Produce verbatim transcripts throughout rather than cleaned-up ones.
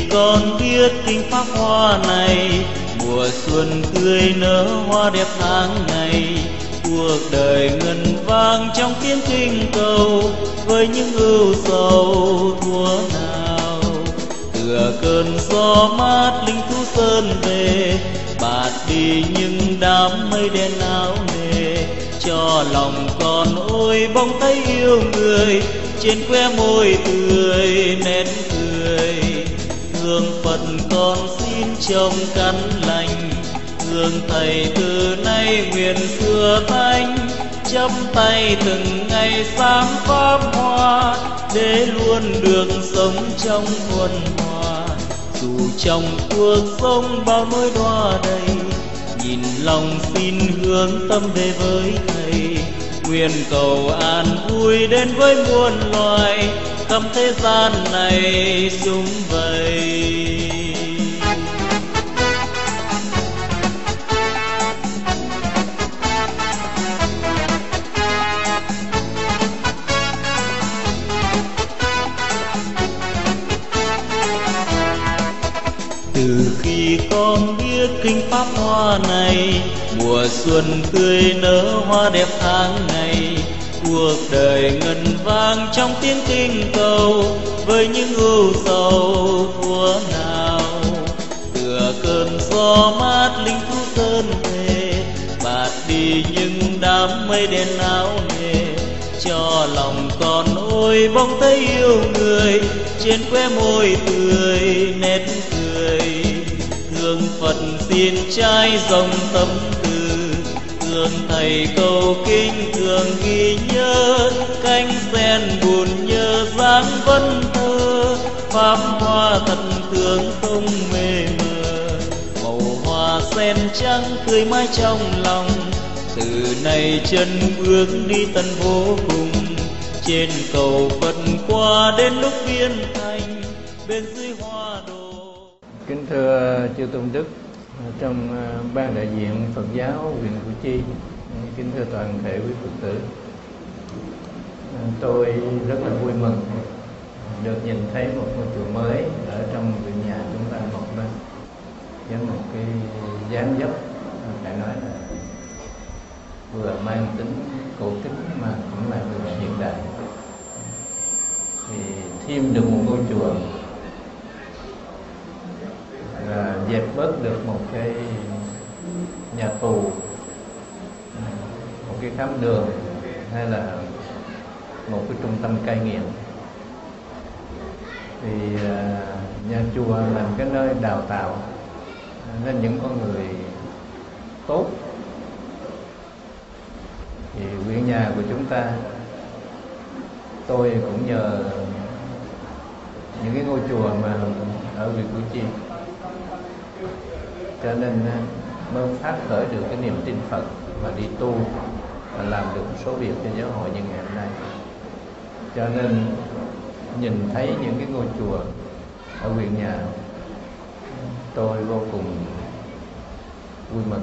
con biết kinh pháp hoa này, mùa xuân tươi nở hoa đẹp tháng ngày. Cuộc đời ngân vang trong tiếng kinh cầu, với những ưu sầu thua nào. Tựa cơn gió mát linh thú sơn về, bạt đi những đám mây đen áo nề. Cho lòng con ôi bỗng thấy yêu người, trên khóe môi tươi nét cười. Hương Phật con xin trông căn lành, hương Thầy từ nay nguyện xưa thanh. Chắp tay từng ngày sáng pháp hoa, để luôn được sống trong thuần hòa. Dù trong cuộc sống bao nỗi đọa đầy, nhìn lòng xin hướng tâm về với Thầy. Nguyện cầu an vui đến với muôn loài, khắp thế gian này sum vầy. Từ khi con biết kinh pháp hoa này, mùa xuân tươi nở hoa đẹp tháng ngày. Cuộc đời ngân vang trong tiếng kinh cầu, với những ưu sầu thua nào. Tựa cơn gió mát linh thú sơn về, bạt đi những đám mây đen áo nề. Cho lòng con ôi bỗng thấy yêu người, trên khóe môi tươi nét cười. Hương Phật xin trai dòng tâm từ, hương Thầy cầu kinh thường ghi nhớ. Cánh sen buồn nhớ dáng vân thơ, pháp hoa thật thương không mê mờ. Màu hoa sen trắng tươi mãi trong lòng, từ nay chân bước đi tận vô cùng. Trên cầu Phật qua đến lúc viên thành, bên dưới hoa đồ. Kính thưa chư tôn đức, trong ban đại diện Phật giáo huyện Củ Chi, kính thưa toàn thể quý Phật tử, tôi rất là vui mừng được nhìn thấy một ngôi chùa mới ở trong viện nhà chúng ta mọc lên với một cái dáng dấp phải nói là vừa mang tính cổ kính mà cũng là vừa hiện đại. Thì thêm được một ngôi chùa là dẹp bớt được một cái nhà tù, một cái khám đường, hay là một cái trung tâm cai nghiện. Thì nhà chùa là cái nơi đào tạo nên những con người tốt. Thì huyện nhà của chúng ta, tôi cũng nhờ những cái ngôi chùa mà ở huyện Củ Chi, cho nên mới phát khởi được cái niềm tin Phật và đi tu và làm được một số việc cho giáo hội như ngày hôm nay. Cho nên nhìn thấy những cái ngôi chùa ở huyện nhà, tôi vô cùng vui mừng.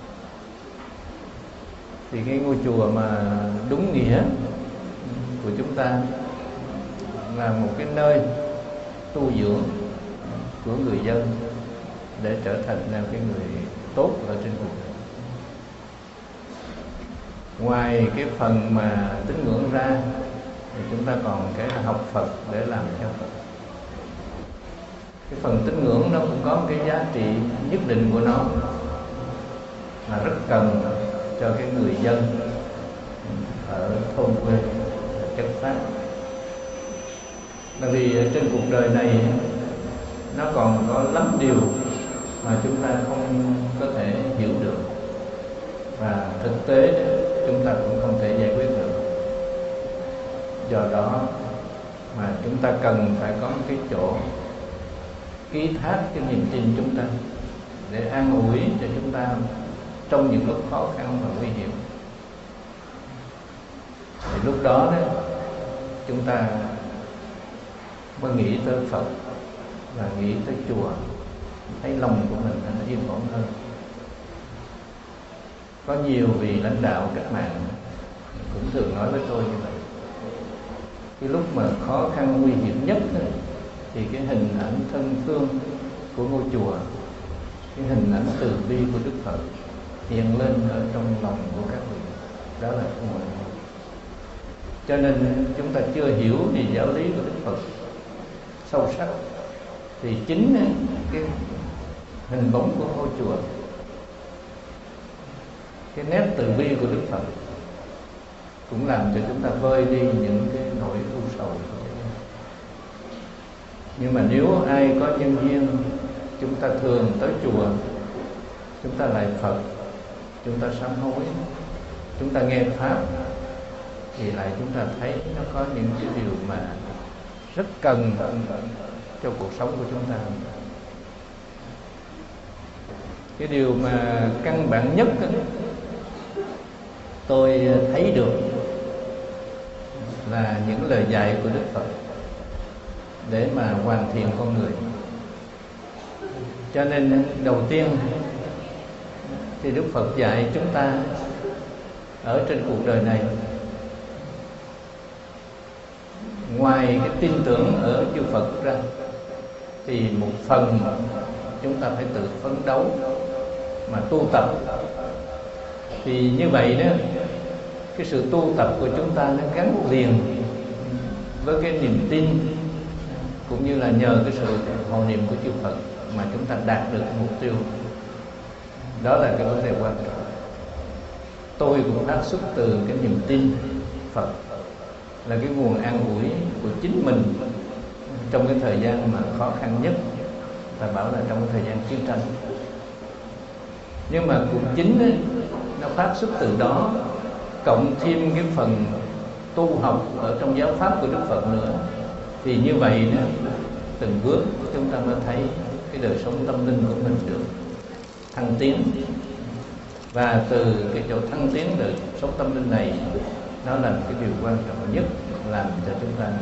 Thì cái ngôi chùa mà đúng nghĩa của chúng ta là một cái nơi tu dưỡng của người dân để trở thành là cái người tốt ở trên cuộc đời. Ngoài cái phần mà tín ngưỡng ra, thì chúng ta còn cái là học Phật để làm theo Phật. Cái phần tín ngưỡng nó cũng có một cái giá trị nhất định của nó, là rất cần cho cái người dân ở thôn quê chất phát. Bởi vì trên cuộc đời này nó còn có lắm điều mà chúng ta không có thể hiểu được, và thực tế chúng ta cũng không thể giải quyết được. Do đó mà chúng ta cần phải có một cái chỗ ký thác cái niềm tin chúng ta, để an ủi cho chúng ta trong những lúc khó khăn và nguy hiểm. Thì lúc đó đó chúng ta mới nghĩ tới Phật và nghĩ tới chùa, thấy lòng của mình nó yên ổn hơn. Có nhiều vị lãnh đạo cách mạng cũng thường nói với tôi như vậy. Cái lúc mà khó khăn nguy hiểm nhất đó, thì cái hình ảnh thân thương của ngôi chùa, cái hình ảnh từ bi của Đức Phật hiện lên ở trong lòng của các vị. Đó là cái nguồn. Cho nên chúng ta chưa hiểu về giáo lý của Đức Phật sâu sắc, thì chính cái hình bóng của ngôi chùa, cái nét từ bi của Đức Phật cũng làm cho chúng ta vơi đi những cái nỗi u sầu. Nhưng mà nếu ai có nhân duyên, chúng ta thường tới chùa, chúng ta lại Phật, chúng ta sám hối, chúng ta nghe Pháp, thì lại chúng ta thấy nó có những cái điều mà rất cần cho cuộc sống của chúng ta. Cái điều mà căn bản nhất đó, tôi thấy được là những lời dạy của Đức Phật để mà hoàn thiện con người. Cho nên đầu tiên thì Đức Phật dạy chúng ta ở trên cuộc đời này, ngoài cái tin tưởng ở chư Phật ra, thì một phần chúng ta phải tự phấn đấu mà tu tập. Thì như vậy đó, cái sự tu tập của chúng ta nó gắn liền với cái niềm tin, cũng như là nhờ cái sự hộ niệm của chư Phật mà chúng ta đạt được mục tiêu. Đó là cái vấn đề quan trọng. Tôi cũng phát xuất từ cái niềm tin Phật là cái nguồn an ủi của chính mình trong cái thời gian mà khó khăn nhất, ta bảo là trong cái thời gian chiến tranh. Nhưng mà cũng chính ấy, nó phát xuất từ đó, cộng thêm cái phần tu học ở trong giáo pháp của Đức Phật nữa, thì như vậy đó, từng bước chúng ta mới thấy cái đời sống tâm linh của mình được thăng tiến. Và từ cái chỗ thăng tiến đời sống tâm linh này, nó là cái điều quan trọng nhất làm cho chúng ta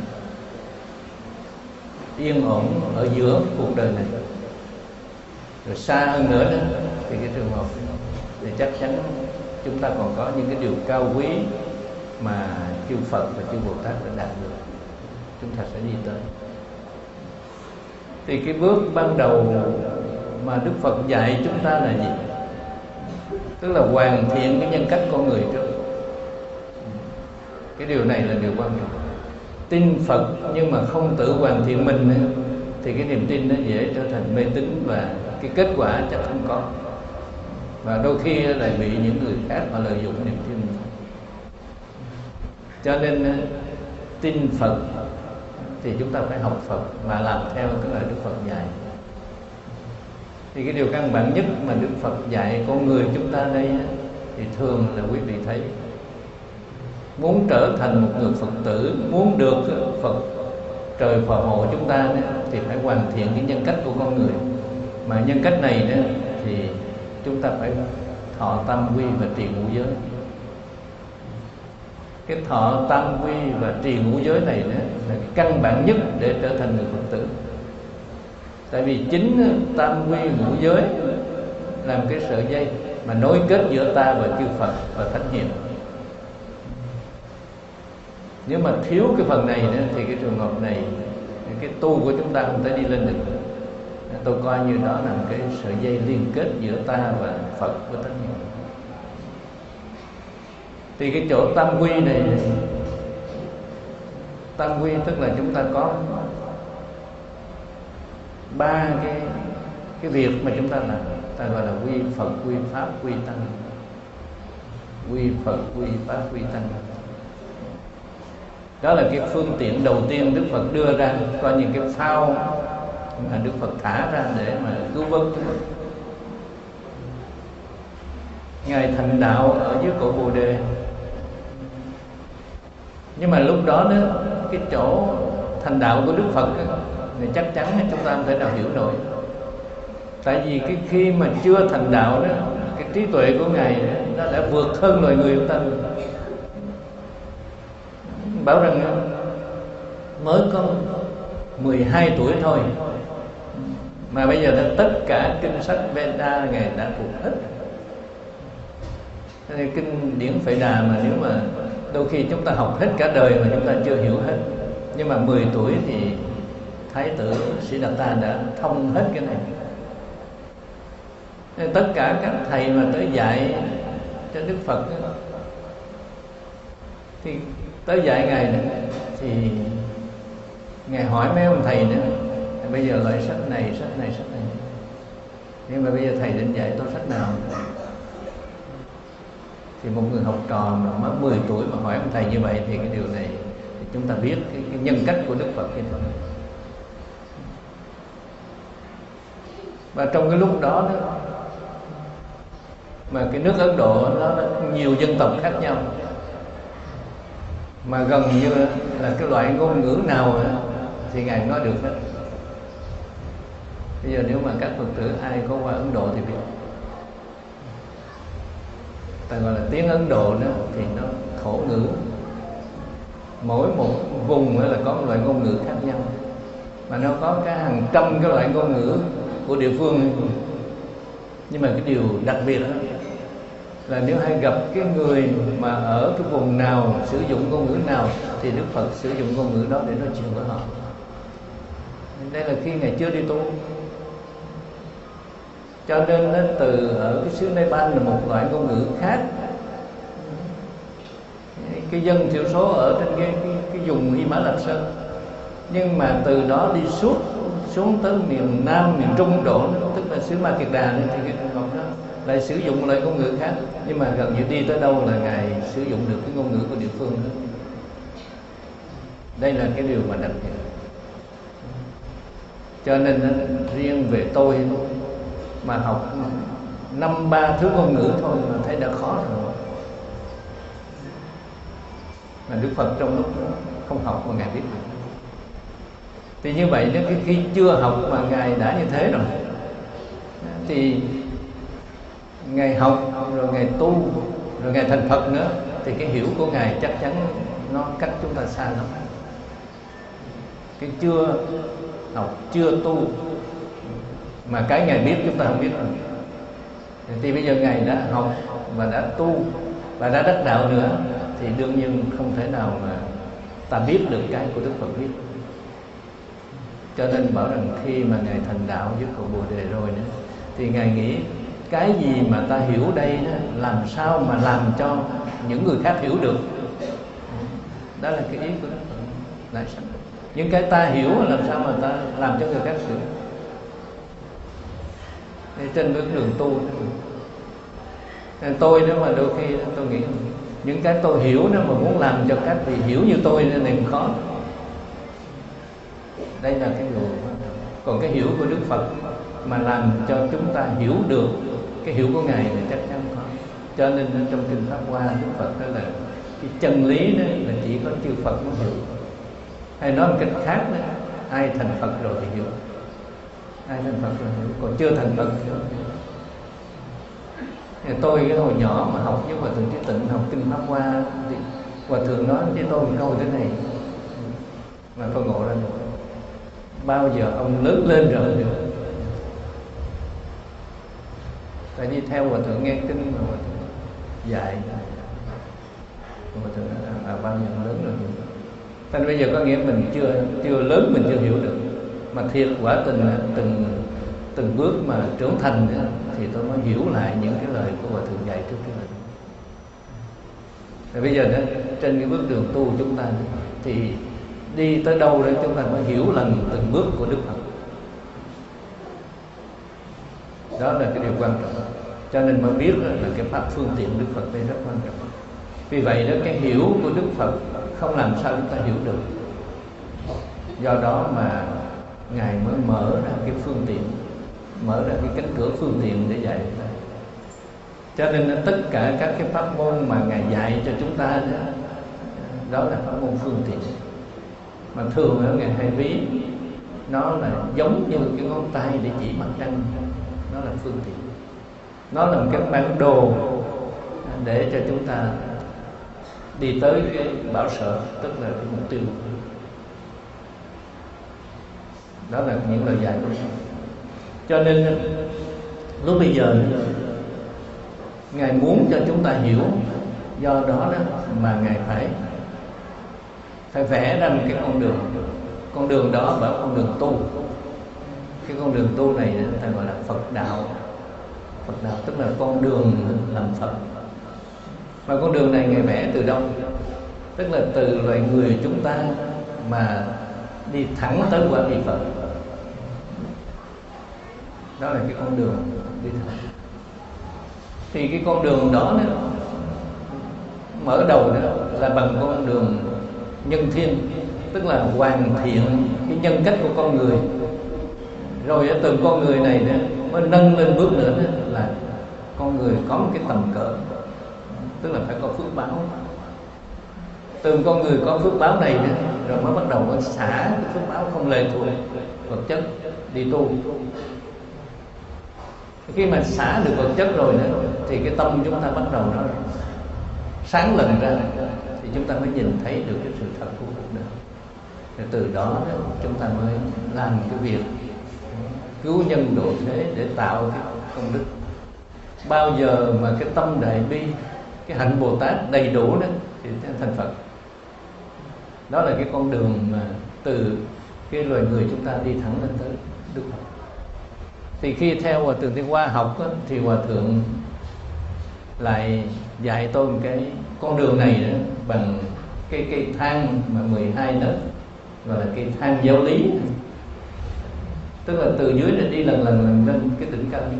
yên ổn ở giữa cuộc đời này. Rồi xa hơn nữa đó, thì cái trường hợp thì chắc chắn chúng ta còn có những cái điều cao quý mà chư Phật và chư Bồ Tát đã đạt được, chúng ta sẽ đi tới. Thì cái bước ban đầu mà Đức Phật dạy chúng ta là gì? Tức là hoàn thiện cái nhân cách con người trước. Cái điều này là điều quan trọng. Tin Phật nhưng mà không tự hoàn thiện mình thì cái niềm tin nó dễ trở thành mê tín, và cái kết quả chắc không có. Và đôi khi lại bị những người khác họ lợi dụng niềm tin. Cho nên tin Phật thì chúng ta phải học Phật mà làm theo cái lời Đức Phật dạy. Thì cái điều căn bản nhất mà Đức Phật dạy con người chúng ta đây thì thường là quý vị thấy, muốn trở thành một người Phật tử, muốn được Phật trời phò hộ chúng ta thì phải hoàn thiện cái nhân cách của con người. Mà nhân cách này đó thì chúng ta phải thọ tam quy và trì ngũ giới. Cái thọ tam quy và trì ngũ giới này đó là cái căn bản nhất để trở thành người Phật tử. Tại vì chính tam quy ngũ giới làm cái sợi dây mà nối kết giữa ta và chư Phật và Thánh Hiền. Nếu mà thiếu cái phần này nữa, thì cái trường hợp này, cái tu của chúng ta không thể đi lên được. Tôi coi như đó là cái sợi dây liên kết giữa ta và Phật với Thánh Hiền. Thì cái chỗ tam quy này, tam quy tức là chúng ta có ba cái cái việc mà chúng ta làm, ta gọi là quy Phật, quy Pháp, quy Tăng. Quy Phật, quy Pháp, quy Tăng. Đó là cái phương tiện đầu tiên Đức Phật đưa ra, coi những cái phao mà Đức Phật thả ra để mà cứu vớt. Ngài thành đạo ở dưới cội Bồ Đề. Nhưng mà lúc đó đó, cái chỗ thành đạo của Đức Phật đó, thì chắc chắn chúng ta không thể nào hiểu nổi. Tại vì cái khi mà chưa thành đạo đó, cái trí tuệ của Ngài đó, nó đã vượt hơn loài người chúng ta. Bảo rằng mới có mười hai tuổi thôi mà bây giờ tất cả kinh sách Veda Ngài đã thuộc hết. Thế nên kinh điển Phệ Đà mà nếu mà đôi khi chúng ta học hết cả đời mà chúng ta chưa hiểu hết. Nhưng mà mười tuổi thì Thái tử Siddhartha đã thông hết cái này. Nên tất cả các thầy mà tới dạy cho Đức Phật đó, thì tới dạy Ngài nữa, thì Ngài hỏi mấy ông thầy nữa, bây giờ loại sách này, sách này, sách này, nhưng mà bây giờ thầy định dạy tôi sách nào? Thì một người học trò mà mới mười tuổi mà hỏi ông thầy như vậy, thì cái điều này thì chúng ta biết cái, cái nhân cách của Đức Phật như thế. Và trong cái lúc đó, đó mà cái nước Ấn Độ nó nhiều dân tộc khác nhau, mà gần như là cái loại ngôn ngữ nào thì Ngài nói được hết. Bây giờ nếu mà các Phật tử ai có qua Ấn Độ thì biết, ta gọi là tiếng Ấn Độ đó, thì nó thổ ngữ, mỗi một vùng là có một loại ngôn ngữ khác nhau, mà nó có cả hàng trăm cái loại ngôn ngữ của địa phương. Nhưng mà cái điều đặc biệt đó là nếu hay gặp cái người mà ở cái vùng nào sử dụng ngôn ngữ nào, thì Đức Phật sử dụng ngôn ngữ đó để nói chuyện với họ. Đây là khi Ngài chưa đi tu, cho nên nó từ ở cái xứ Nepal là một loại ngôn ngữ khác. Cái dân thiểu số ở trên cái, cái, cái vùng Y Mã Lạp Sơn, nhưng mà từ đó đi suốt xuống tới miền Nam, miền Trung Ấn Độ, tức là xứ Ma Kiệt Đà này, thì cái trường hợp đó lại sử dụng một loại ngôn ngữ khác. Nhưng mà gần như đi tới đâu là Ngài sử dụng được cái ngôn ngữ của địa phương đó. Đây là cái điều mà đặc biệt. Cho nên riêng về tôi mà học năm ba thứ ngôn ngữ thôi mà thấy đã khó rồi. Mà Đức Phật trong lúc không học mà Ngài biết được. Thì như vậy nếu khi chưa học mà Ngài đã như thế rồi, thì Ngài học rồi Ngài tu rồi Ngài thành Phật nữa, thì cái hiểu của Ngài chắc chắn nó cách chúng ta xa lắm. Cái chưa học, chưa tu mà cái Ngài biết chúng ta không biết rồi. Thì bây giờ Ngài đã học và đã tu và đã đắc đạo nữa, thì đương nhiên không thể nào mà ta biết được cái của Đức Phật biết. Cho nên bảo rằng khi mà Ngài thành đạo với cội Bồ Đề rồi nữa, thì Ngài nghĩ cái gì mà ta hiểu đây đó, làm sao mà làm cho những người khác hiểu được. Đó là cái ý của Đức Phật. Đại sanh. Những cái ta hiểu làm sao mà ta làm cho người khác hiểu. Thì trên bước đường tu, tôi đó mà đôi khi tôi nghĩ những cái tôi hiểu đó mà muốn làm cho các vị hiểu như tôi này cũng khó. Đây là cái điều. Còn cái hiểu của Đức Phật mà làm cho chúng ta hiểu được cái hiểu của Ngài thì chắc chắn có. Cho nên trong kinh Pháp Hoa, Đức Phật đó là cái chân lý đó là chỉ có chư Phật mới hiểu. Hay nói một cách khác đó, ai thành Phật rồi thì hiểu. Ai thành Phật rồi hiểu, còn chưa thành Phật thì không hiểu. Tôi cái hồi nhỏ mà học với Hòa Thượng Trí Tịnh, học kinh Pháp Hoa, thì Hòa Thượng nói với tôi một câu thế này mà tôi ngộ ra được: bao giờ ông lớn lên rồi được. Tại vì theo Hòa Thượng nghe kinh mà Hòa Thượng dạy, Hòa Thượng nói à, bao giờ ông lớn rồi được. Thành bây giờ có nghĩa mình chưa chưa lớn, mình chưa hiểu được. Mà thiệt quả tình là từng từng bước mà trưởng thành nữa, thì tôi mới hiểu lại những cái lời của Hòa Thượng dạy trước cái lời. Rồi bây giờ đó, trên cái bước đường tu chúng ta thì đi tới đâu để chúng ta mới hiểu lần từng bước của Đức Phật. Đó là cái điều quan trọng. Cho nên mới biết là cái pháp phương tiện Đức Phật đây rất quan trọng. Vì vậy đó, cái hiểu của Đức Phật không làm sao chúng ta hiểu được. Do đó mà Ngài mới mở ra cái phương tiện, mở ra cái cánh cửa phương tiện để dạy chúng ta. Cho nên tất cả các cái pháp môn mà Ngài dạy cho chúng ta đó, đó là pháp môn phương tiện. Mà thường ở Ngài hay ví nó là giống như cái ngón tay để chỉ mặt trăng. Nó là phương tiện, nó là một cái bản đồ để cho chúng ta đi tới cái bảo sở, tức là cái mục tiêu. Đó là những lời dạy của Ngài. Cho nên lúc bây giờ Ngài muốn cho chúng ta hiểu, do đó đó mà Ngài phải phải vẽ ra một cái con đường con đường đó bảo con đường tu. Cái con đường tu này người ta gọi là Phật đạo. Phật đạo tức là con đường làm Phật. Và con đường này Ngài vẽ từ đâu? Tức là từ loài người chúng ta mà đi thẳng tới quả vị Phật. Đó là cái con đường đi thẳng. Thì cái con đường đó, đó mở đầu đó là bằng con đường nhân thiên, tức là hoàn thiện cái nhân cách của con người. Rồi từ con người này đó, mới nâng lên bước nữa đó, là con người có một cái tầm cỡ, tức là phải có phước báo. Từ con người có phước báo này đó, rồi mới bắt đầu có xả cái phước báo không lệ thuộc vật chất đi tu. Khi mà xả được vật chất rồi đó, thì cái tâm chúng ta bắt đầu nó sáng lần ra, thì chúng ta mới nhìn thấy được cái sự thật của cuộc đời. Rồi từ đó, đó chúng ta mới làm cái việc cứu nhân độ thế để tạo cái công đức. Bao giờ mà cái tâm đại bi, cái hạnh Bồ Tát đầy đủ đó, thì thành Phật. Đó là cái con đường mà từ cái loài người chúng ta đi thẳng lên tới Đức Phật. Thì khi theo Hòa Thượng Thiên Hoa học đó, thì Hòa Thượng lại dạy tôi một cái con đường này đó, bằng cái cây thang mà mười hai nấc, gọi là cây thang giáo lý. Tức là từ dưới này đi lần lần lần lên cái đỉnh cao nhất.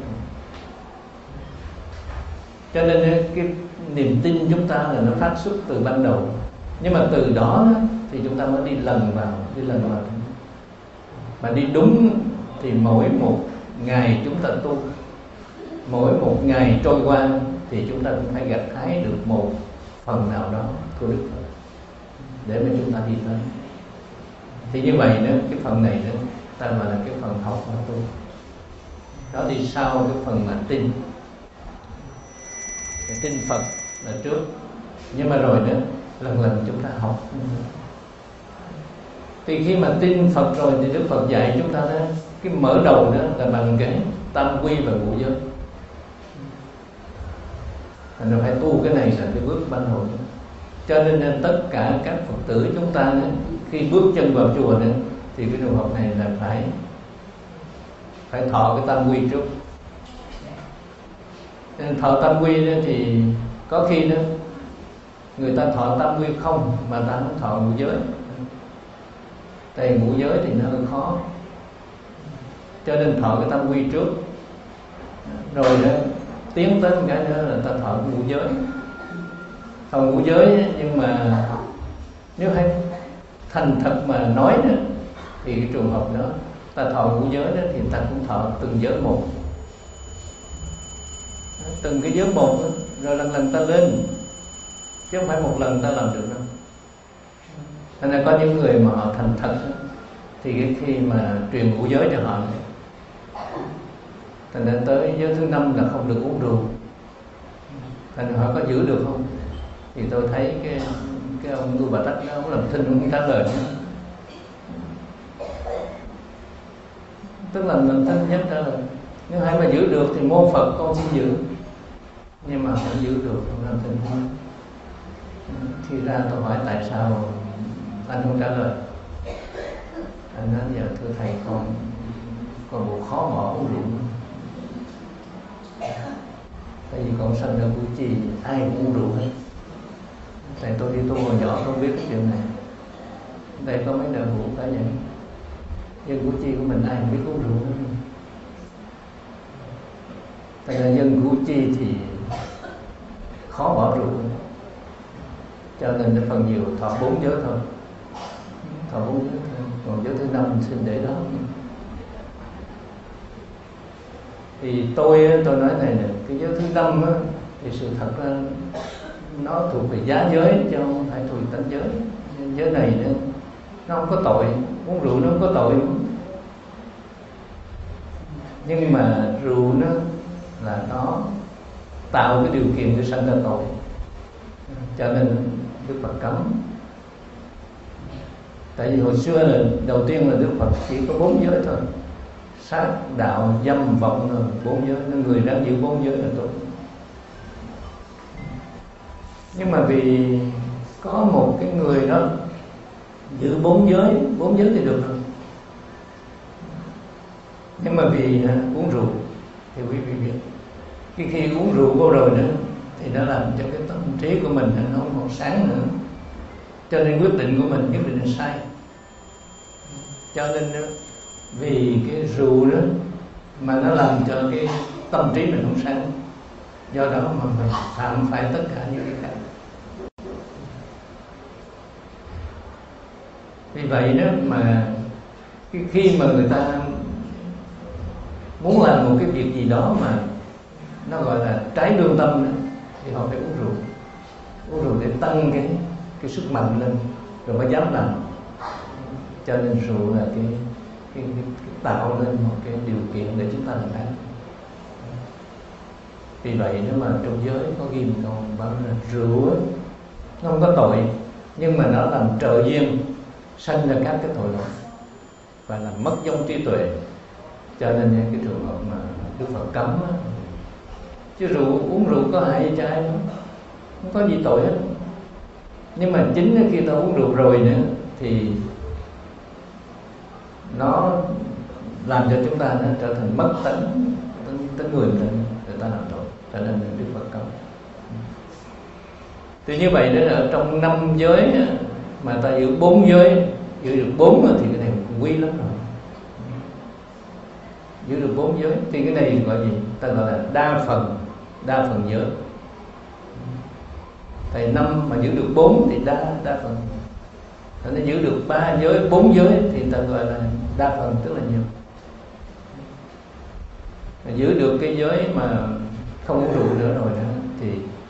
Cho nên cái niềm tin chúng ta là nó phát xuất từ ban đầu. Nhưng mà từ đó, đó thì chúng ta mới đi lần vào, đi lần vào. Mà đi đúng thì mỗi một ngày chúng ta tu, mỗi một ngày trôi qua thì chúng ta cũng phải gặt hái được một phần nào đó của Đức Phật để mà chúng ta đi tới. Thì như vậy nữa, cái phần này nữa ta gọi là cái phần học và tu. Đó đi sau cái phần mà tin. Cái tin Phật là trước, nhưng mà rồi nữa lần lần chúng ta học. Thì khi mà tin Phật rồi thì Đức Phật dạy chúng ta đó, cái mở đầu đó là bằng cái tam quy và ngũ giới. Thành ra phải tu cái này là cái bước ban đầu. Cho nên, nên tất cả các Phật tử chúng ta đó, khi bước chân vào chùa đó, thì cái trường hợp này là phải phải thọ cái tam quy trước. Nên thọ tam quy đó thì có khi đó người ta thọ tam quy không mà ta không thọ ngũ giới. Tại ngũ giới thì nó hơi khó, cho nên thọ cái tam quy trước, rồi đó tiến tới một cái nữa là ta thọ ngũ giới. Thọ ngũ giới nhưng mà nếu hay thành thật mà nói đó, thì cái trường hợp đó ta thọ ngũ giới đó thì ta cũng thọ từng giới một, từng cái giới một đó, rồi lần lần ta lên, chứ không phải một lần ta làm được đâu. Thành ra có những người mà họ thành thật đó, thì khi mà truyền ngũ giới cho họ, thành ra tới giới thứ năm là không được uống rượu. Thành ra họ có giữ được không? Thì tôi thấy cái cái ông Tu Bà Tách đó, ông làm thinh không trả lời nữa. Tức là mình thinh nhất trả lời. Nếu hay mà giữ được thì mô Phật con xin giữ, nhưng mà không giữ được, không làm thinh không. Khi ra tôi hỏi tại sao anh không trả lời. Anh nói giờ thưa thầy, con con bộ khó bỏ uống rượu. Tại vì con sanh ra Củ Chi ai cũng uống rượu hết. Tại tôi đi tu hồi nhỏ không biết cái chuyện này. Đây có mấy đời vụ cả vậy. Dân Củ Chi của mình ai không biết uống rượu hết. Tại là dân Củ Chi thì khó bỏ rượu, cho nên nó phần nhiều thọ bốn giới thôi. Thọ bốn giới thôi. Còn giới thứ năm mình xin để đó. Thì tôi tôi nói này nè, cái giới thứ năm á, thì sự thật là nó thuộc về giá giới chứ không phải thuộc về tánh giới. Giới này nữa, nó không có tội, uống rượu nó không có tội. Nhưng mà rượu nó là nó tạo cái điều kiện để sanh ra tội, cho nên Đức Phật cấm. Tại vì hồi xưa là đầu tiên là Đức Phật chỉ có bốn giới thôi: sát, đạo, dâm, vọng rồi bốn giới. Nên người đang giữ bốn giới là tốt. Nhưng mà vì có một cái người đó giữ bốn giới, bốn giới thì được rồi. Nhưng mà vì uống rượu thì quý vị biết, cái khi uống rượu vô rồi nữa thì nó làm cho cái tâm trí của mình nó không còn sáng nữa, cho nên quyết định của mình quyết định là sai. Cho nên vì cái rượu đó mà nó làm cho cái tâm trí mình không sáng, do đó mà mình phạm phải tất cả những cái khác. Vì vậy đó mà khi mà người ta muốn làm một cái việc gì đó mà nó gọi là trái lương tâm đó, thì họ phải uống rượu. Uống rượu để tăng cái cái sức mạnh lên rồi mới dám làm. Cho nên rượu là cái, cái, cái, cái tạo lên một cái điều kiện để chúng ta làm ăn. Vì vậy nếu mà trong giới có ghi một câu bảo là rượu ấy, nó không có tội, nhưng mà nó làm trợ duyên sanh ra các cái tội lỗi và làm mất giống trí tuệ. Cho nên cái trường hợp mà Đức Phật cấm á, chứ rượu uống rượu có hại gì cho ai đâu, không có gì tội hết. Nhưng mà chính khi ta uống rượu rồi nữa thì nó làm cho chúng ta nó trở thành mất tánh tánh người người, người ta làm tội, cho nên Đức Phật cấm. Thì như vậy đó, ở trong năm giới mà ta giữ bốn giới, giữ được bốn thì cái này quý lắm rồi. Giữ được bốn giới thì cái này gọi gì? Ta gọi là đa phần, đa phần giới. Thầy năm mà giữ được bốn thì đa đa phần. Nó giữ được ba giới, bốn giới thì ta gọi là đa phần, tức là nhiều. Giữ được cái giới mà không uống rượu nữa rồi đó thì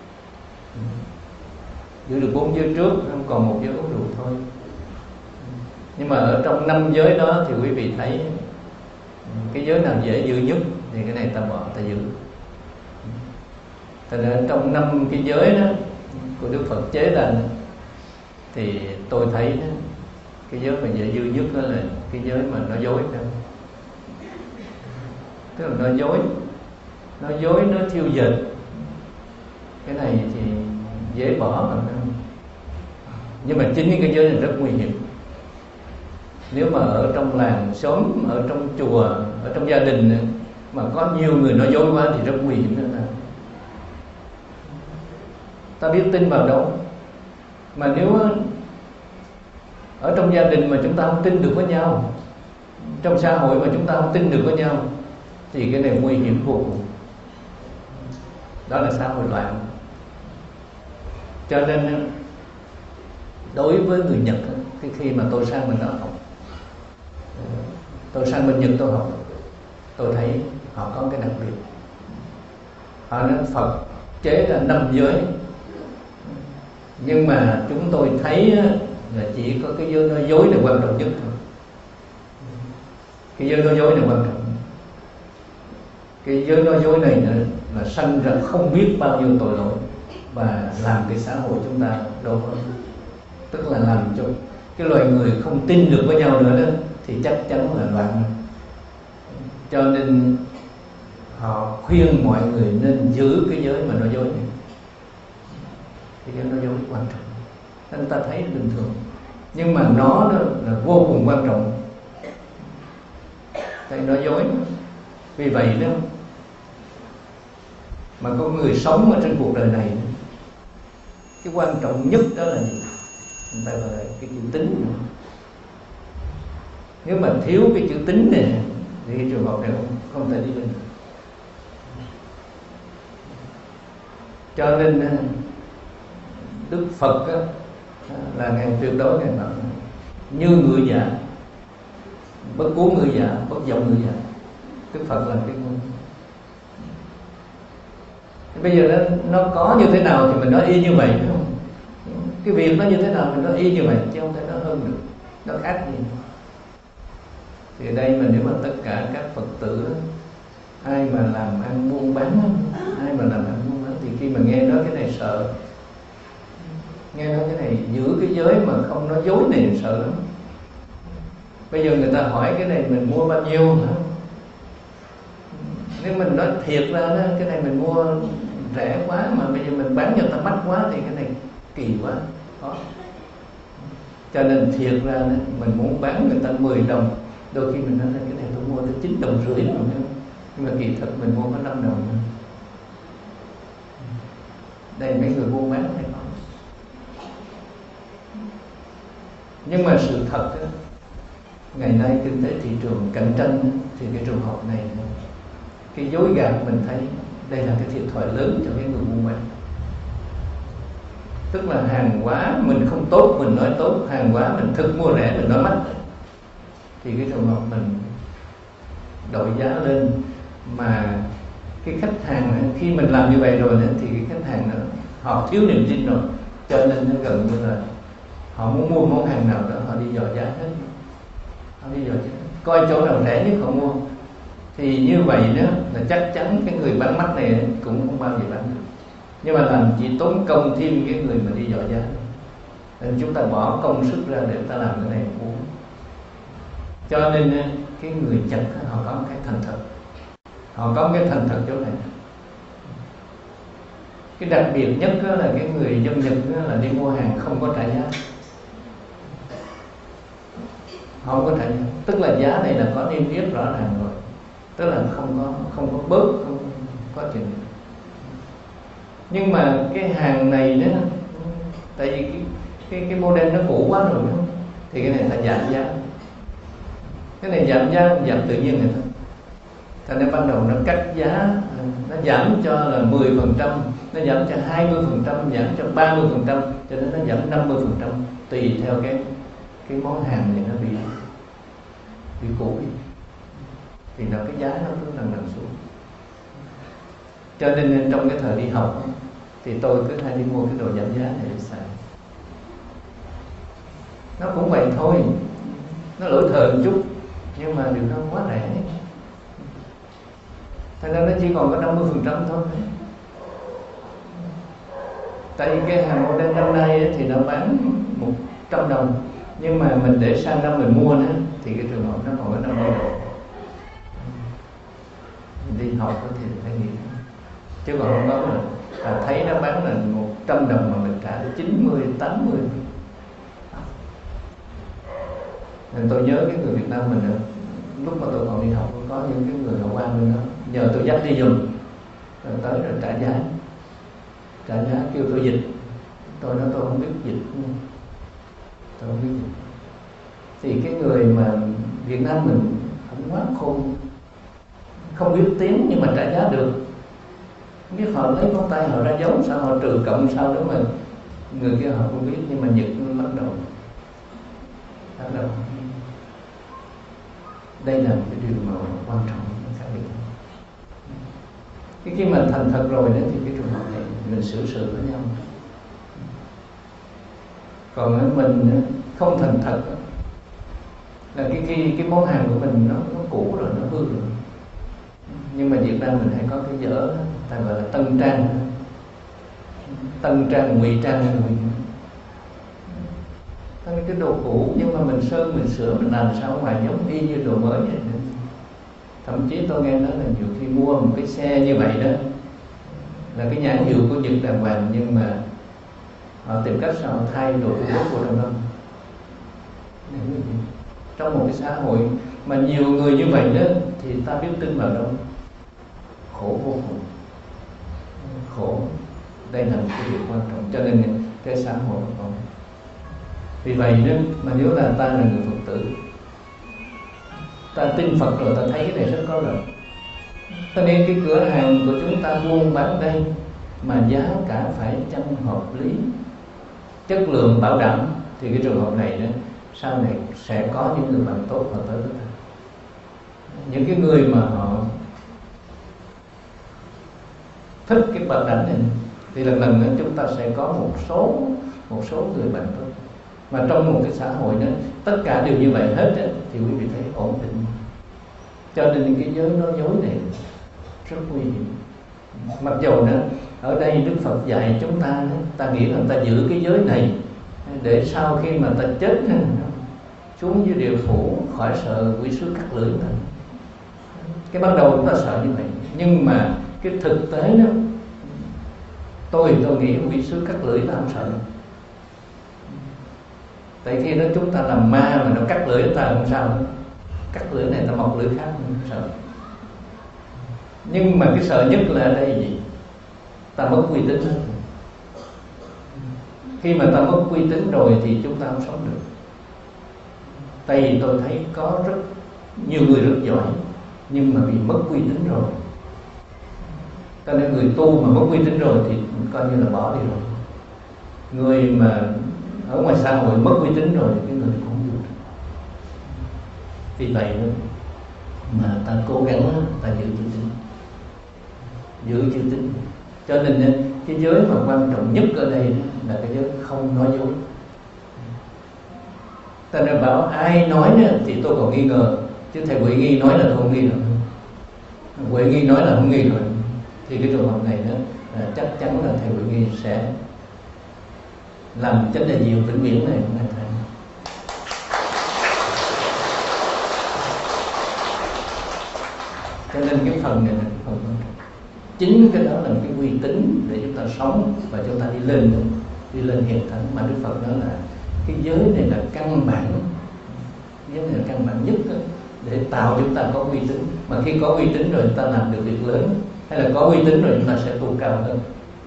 giữ được bốn giới trước, không còn một giới uống rượu thôi. Nhưng mà ở trong năm giới đó thì quý vị thấy cái giới nào dễ giữ nhất thì cái này ta bỏ, ta giữ. Thành ra trong năm cái giới đó của Đức Phật chế ra thì tôi thấy đó, cái giới mà dễ giữ nhất đó là cái giới mà nói dối đó. Tức là nói dối, nói dối, nói thiêu dệt. Cái này thì dễ bỏ mà, nhưng mà chính cái giới này rất nguy hiểm. Nếu mà ở trong làng xóm, ở trong chùa, ở trong gia đình mà có nhiều người nói dối quá thì rất nguy hiểm nữa. Ta biết tin vào đâu. Mà nếu ở trong gia đình mà chúng ta không tin được với nhau, trong xã hội mà chúng ta không tin được với nhau, thì cái này nguy hiểm vô cùng. Đó là xã hội loạn. Cho nên đối với người Nhật, cái khi mà tôi sang bên đó học, tôi sang bên Nhật tôi học, tôi thấy họ có cái đặc biệt. Họ nói Phật chế ra năm giới, nhưng mà chúng tôi thấy là chỉ có cái giới nói dối là quan trọng nhất thôi. Cái giới nói dối là quan trọng. Cái giới nói dối này là sanh ra không biết bao nhiêu tội lỗi và làm cái xã hội chúng ta đổ vỡ. Tức là làm cho cái loài người không tin được với nhau nữa đó, thì chắc chắn là loạn. Cho nên họ khuyên mọi người nên giữ cái giới mà nói dối này. Cái giới nói dối quan trọng, nên ta thấy bình thường, nhưng mà nó đó là vô cùng quan trọng. Tại nói dối. Vì vậy đó mà có người sống ở trên cuộc đời này, cái quan trọng nhất đó là gì? Người ta gọi là cái chữ tín. Nếu mà thiếu cái chữ tín này thì cái trường hợp này không, không thể đi lên. Cho nên Đức Phật á, là ngài tuyệt đối ngài nói như ngựa dạ, bất cuốn ngựa dạ, bất vọng ngựa dạ. Đức Phật là cái ngôn. Bây giờ nó, nó có như thế nào thì mình nói y như vậy, đúng không? Cái việc nó như thế nào mình nói y như vậy, chứ không thể nói hơn được, nó khác gì. Thì ở đây mà nếu mà tất cả các Phật tử, ai mà làm ăn buôn bán, ai mà làm ăn buôn bán thì khi mà nghe nói cái này sợ, nghe nói cái này giữ cái giới mà không nói dối này sợ lắm. Bây giờ người ta hỏi cái này mình mua bao nhiêu hả? Nếu mình nói thiệt ra đó, cái này mình mua rẻ quá mà bây giờ mình bán cho ta mắc quá thì cái này kỳ quá, khó. Cho nên thiệt ra đó, mình muốn bán người ta mười đồng, đôi khi mình nói là cái này tôi mua tới chín đồng rưỡi rồi, nhưng mà kỳ thực mình mua có năm đồng nữa. Đây mấy người buôn bán hay không? Nhưng mà sự thật đó, ngày nay kinh tế thị trường cạnh tranh đó, thì cái trường hợp này, cái dối gạt mình thấy đây là cái thiệt thòi lớn cho cái người buôn bán. Tức là hàng hóa mình không tốt mình nói tốt, hàng hóa mình thực mua rẻ mình nói mắc, thì cái trường hợp mình đội giá lên, mà cái khách hàng khi mình làm như vậy rồi đó, thì cái khách hàng đó, họ thiếu niềm tin rồi, cho nên nó gần như là họ muốn mua món hàng nào đó họ đi dò giá hết, họ đi dò giá, coi chỗ nào rẻ nhất họ mua. Thì như vậy đó là chắc chắn cái người bán mắc này cũng không bao giờ bán được, nhưng mà làm chỉ tốn công thêm cái người mà đi dò giá. Nên chúng ta bỏ công sức ra để ta làm cái này uống. Cho nên cái người Nhật họ có một cái thành thật, họ có một cái thành thật chỗ này. Cái đặc biệt nhất đó là cái người dân Nhật đó là đi mua hàng không có trả giá, họ không có trả giá, tức là giá này là có niêm yết rõ ràng rồi, tức là không có không có bớt, không có chuyện. Nhưng mà cái hàng này đó, tại vì cái cái cái model nó cũ quá rồi đó, thì cái này ta giảm giá, cái này giảm giá giảm tự nhiên rồi thôi. Thành ra ban đầu nó cắt giá, nó giảm cho là mười phần trăm, nó giảm cho hai mươi phần trăm, giảm cho ba mươi phần trăm, cho nên nó giảm năm mươi phần trăm tùy theo cái cái món hàng này nó bị bị cũ đi, thì nó cái giá nó cứ lần lần xuống. Cho nên trong cái thời đi học thì tôi cứ hay đi mua cái đồ giảm giá này để xài. Nó cũng vậy thôi, nó lỗi thời một chút, nhưng mà điều đó quá rẻ, thành ra nó chỉ còn có năm mươi phần trăm thôi. Tại vì cái hàng model năm nay thì nó bán một trăm đồng, nhưng mà mình để sang năm mình mua nữa thì cái trường hợp nó còn có năm mươi đồng. Mình đi học thì phải nghĩ, chứ còn không có là thấy nó bán là một trăm đồng mà mình trả tới chín mươi, tám mươi. Nên tôi nhớ cái người Việt Nam mình nữa, lúc mà tôi còn đi học có những cái người họ qua bên đó nhờ tôi dắt đi giùm, rồi tới rồi trả giá, trả giá kêu tôi dịch, tôi nói tôi không biết dịch, tôi không biết dịch. Thì cái người mà Việt Nam mình không quá khôn, không biết tiếng nhưng mà trả giá được, không biết họ lấy ngón tay họ ra dấu sao, họ trừ cộng sao nữa mà người kia họ không biết, nhưng mà Nhật nó bắt đầu bắt đầu đây là một cái điều mà quan trọng khác biệt. Cái khi mà thành thật rồi đó thì cái trường hợp này mình xử sự với nhau. Còn mình không thành thật là cái khi cái món hàng của mình nó nó cũ rồi, nó hư rồi. Nhưng mà Việt Nam mình hay có cái dở ta gọi là tân trang, tân trang ngụy trang ngụy. Cái đồ cũ nhưng mà mình sơn mình sửa mình làm sao ngoài giống y như đồ mới vậy. Thậm chí tôi nghe nói là nhiều khi mua một cái xe như vậy đó là cái nhãn hiệu của Nhật đàng hoàng, nhưng mà họ tìm cách sao thay đồ Trung Quốc của trong đó. Trong một cái xã hội mà nhiều người như vậy đó thì ta biết tin vào đâu, khổ vô cùng, khổ. Đây là một cái điều quan trọng, cho nên cái xã hội còn. Vì vậy đó mà nếu là ta là người Phật tử, ta tin Phật rồi, ta thấy cái này rất có lợi. Cho nên cái cửa hàng của chúng ta buôn bán đây mà giá cả phải chăng hợp lý, chất lượng bảo đảm, thì cái trường hợp này đó sau này sẽ có những người bạn tốt họ tới với ta. Những cái người mà họ thích cái bảo đảm này thì lần lần nữa chúng ta sẽ có một số một số người bạn tốt. Mà trong một cái xã hội đó tất cả đều như vậy hết đó, thì quý vị thấy ổn định. Cho nên cái giới nói dối này rất nguy hiểm. Mặc dù đó ở đây Đức Phật dạy chúng ta đó, ta nghĩ là ta giữ cái giới này để sau khi mà ta chết xuống dưới địa phủ khỏi sợ quỷ sứ cắt lưỡi ta. Cái ban đầu chúng ta sợ như vậy, nhưng mà cái thực tế đó tôi tôi nghĩ quỷ sứ cắt lưỡi ta không sợ. Tại khi đó chúng ta làm ma mà nó cắt lưỡi ta không sao, cắt lưỡi này ta mọc lưỡi khác không sợ. Nhưng mà cái sợ nhất là ở đây gì? Ta mất uy tín. Khi mà ta mất uy tín rồi thì chúng ta không sống được. Tại vì tôi thấy có rất nhiều người rất giỏi, nhưng mà vì mất uy tín rồi, cho nên người tu mà mất uy tín rồi thì coi như là bỏ đi rồi. Người mà ở ngoài xã hội mất uy tín rồi thì cái người cũng không được. Vì vậy mà ta cố gắng ta giữ chữ tín, giữ chữ tín. Cho nên cái giới mà quan trọng nhất ở đây là cái giới không nói dối. Ta đã bảo ai nói thì tôi còn nghi ngờ, chứ thầy Huệ Nghi nói là tôi không nghi rồi, Huệ Nghi nói là không nghi rồi. Thì cái trường hợp này đó là chắc chắn là thầy Huệ Nghi sẽ làm chánh đại diện vĩnh viễn này của ngài thầy. Cho nên cái phần này là cái phần quan trọng. Chính cái đó là cái uy tín để chúng ta sống và chúng ta đi lên, đi lên hiện thánh. Mà Đức Phật nói là cái giới này là căn bản, giới này là căn bản nhất đó, để tạo chúng ta có uy tín. Mà khi có uy tín rồi chúng ta làm được việc lớn, hay là có uy tín rồi chúng ta sẽ tu cao hơn.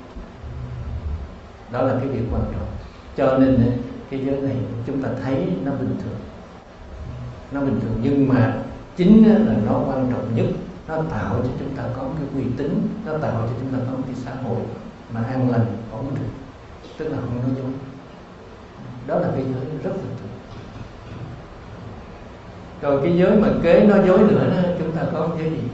Đó là cái việc quan trọng. Cho nên cái giới này chúng ta thấy nó bình thường, nó bình thường, nhưng mà chính là nó quan trọng nhất. Nó tạo cho chúng ta có cái uy tín, nó tạo cho chúng ta có một cái xã hội mà an lành, ổn định, tức là không nói dối. Đó là cái giới rất bình thường. Rồi cái giới mà kế nói dối nữa đó, chúng ta có cái giới gì?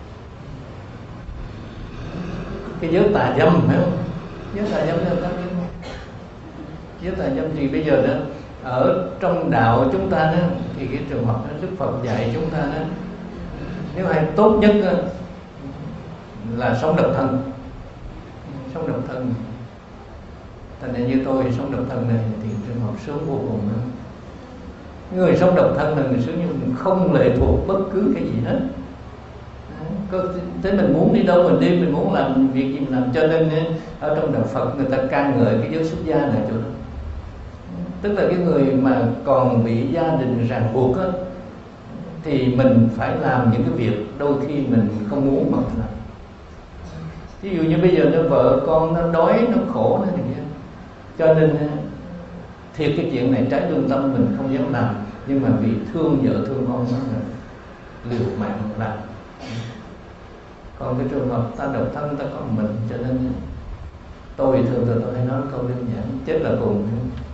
Cái giới tà dâm, phải không? Giới tà dâm là ta biết không? Giới tà dâm thì bây giờ đó, ở trong đạo chúng ta đó, thì cái trường hợp đó, Đức Phật dạy chúng ta đó, nếu ai tốt nhất đó, là sống độc thân, sống độc thân. Thành ra như tôi sống độc thân này thì trường hợp sướng vô cùng nữa. Người sống độc thân là người sướng, như mình không lệ thuộc bất cứ cái gì hết. Có thế mình muốn đi đâu mình đi, mình muốn làm việc gì mình làm. Cho nên ở trong đạo Phật người ta ca ngợi cái giới xuất gia này chỗ đó. Tức là cái người mà còn bị gia đình ràng buộc á, thì mình phải làm những cái việc đôi khi mình không muốn mà mình làm. Ví dụ như bây giờ nó vợ con nó đói, nó khổ nó thì kia. Cho nên thiệt cái chuyện này trái lương tâm mình không dám làm, nhưng mà vì thương vợ thương con nó là liều mạng làm. Còn cái trường hợp ta độc thân, ta có mình, cho nên tôi thường thường tôi hay nói câu đơn giản: chết là cùng,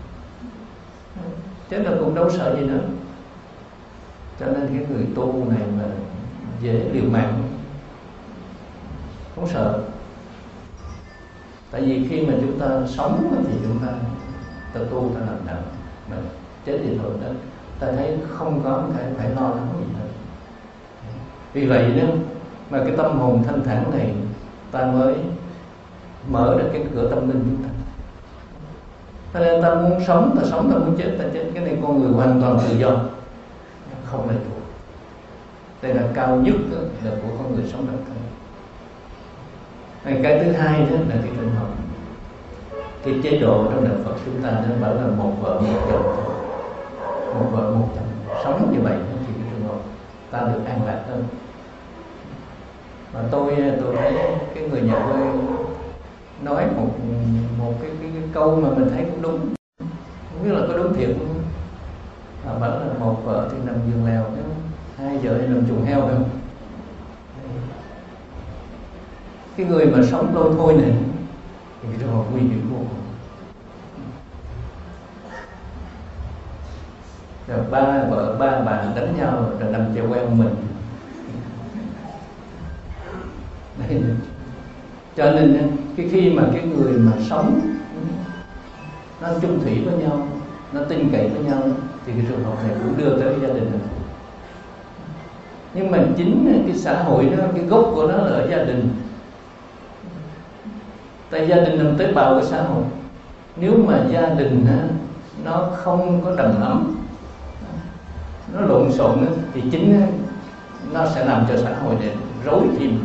chết là cùng đâu sợ gì nữa. Cho nên cái người tu này mà dễ liều mạng, không sợ. Tại vì khi mà chúng ta sống thì chúng ta ta tu, ta làm đạo, mà chết thì thôi đó, ta thấy không có cái phải lo lắng gì hết. Vì vậy đó mà cái tâm hồn thanh thản này ta mới mở được cái cửa tâm linh chúng ta. Cho nên ta muốn sống ta sống, ta muốn chết ta chết. Cái này con người hoàn toàn tự do, không lệ thuộc. Đây là cao nhất đó, là của con người sống độc thân. Cái thứ hai đó là cái trường hợp, cái chế độ trong đạo Phật chúng ta nó bảo là một vợ một chồng, một vợ một chồng. Sống như vậy thì cái trường hợp ta được an lạc hơn. Và tôi tôi thấy cái người nhà quê nói một một cái, cái, cái câu mà mình thấy cũng đúng, không biết là có đúng thiệt không. Họ bảo là một vợ thì nằm giường lèo, hai vợ thì nằm chuồng heo không. Cái người mà sống lôi thôi này thì cái trường hợp nguy hiểm vô cùng. Rồi ba vợ ba bạn đánh nhau rồi nằm chèo quen mình. Đây. Cho nên cái khi mà cái người mà sống nó chung thủy với nhau, nó tin cậy với nhau, thì cái trường hợp này cũng đưa tới gia đình này. Nhưng mà chính cái xã hội đó, cái gốc của nó là ở gia đình. Tại gia đình nằm tế bào của xã hội. Nếu mà gia đình nó không có đầm ấm, nó lộn xộn thì chính nó sẽ làm cho xã hội này rối thêm.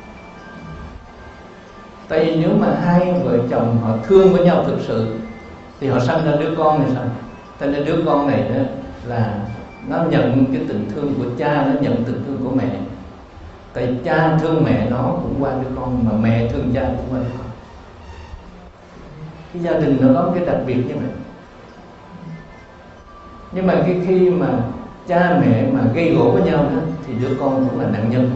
Tại vì nếu mà hai vợ chồng họ thương với nhau thực sự thì họ sanh ra đứa con này sao? Cho nên đứa con này đó là nó nhận cái tình thương của cha, nó nhận tình thương của mẹ. Tại cha thương mẹ nó cũng qua đứa con, mà mẹ thương cha cũng qua đứa con. Cái gia đình nó có cái đặc biệt như vậy. Nhưng mà cái khi mà cha mẹ mà gây gổ với nhau đó, thì đứa con cũng là nạn nhân.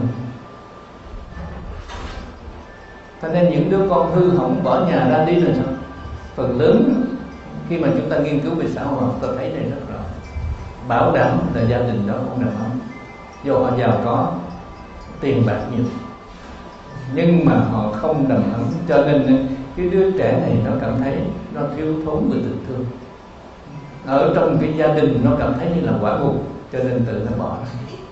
Cho nên những đứa con hư hỏng bỏ nhà ra đi rồi sao? Phần lớn khi mà chúng ta nghiên cứu về xã hội, ta thấy này rất rõ. Bảo đảm là gia đình đó không đầm ấm, do họ giàu có, tiền bạc nhiều, nhưng mà họ không đầm ấm. Cho nên cái đứa trẻ này nó cảm thấy nó thiếu thốn về tình thương. Ở trong cái gia đình nó cảm thấy như là quả ngục, cho nên tự nó bỏ.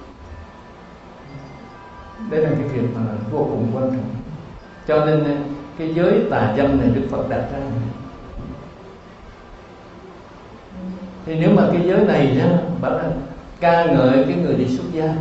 Đây là cái việc mà vô cùng quan trọng. Cho nên cái giới tà dâm này Đức Phật đặt ra. Thì nếu mà cái giới này đó, bảo là ca ngợi cái người đi xuất gia,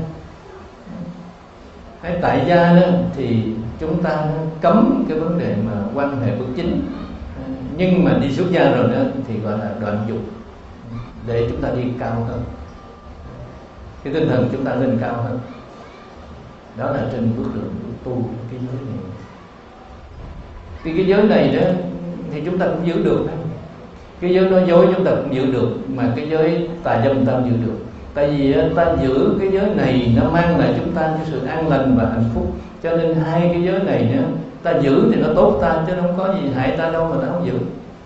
hay tại gia đó, thì chúng ta cấm cái vấn đề mà quan hệ bất chính. Nhưng mà đi xuất gia rồi đó thì gọi là đoạn dục, để chúng ta đi cao hơn, cái tinh thần chúng ta lên cao hơn. Đó là trên bước đường tu cái giới này. Thì cái giới này đó thì chúng ta cũng giữ được đó. Cái giới nói dối chúng ta cũng giữ được, mà cái giới tà dâm ta không giữ được. Tại vì ta giữ cái giới này nó mang lại chúng ta cái sự an lành và hạnh phúc. Cho nên hai cái giới này nữa, ta giữ thì nó tốt ta, chứ không có gì hại ta đâu mà ta không giữ.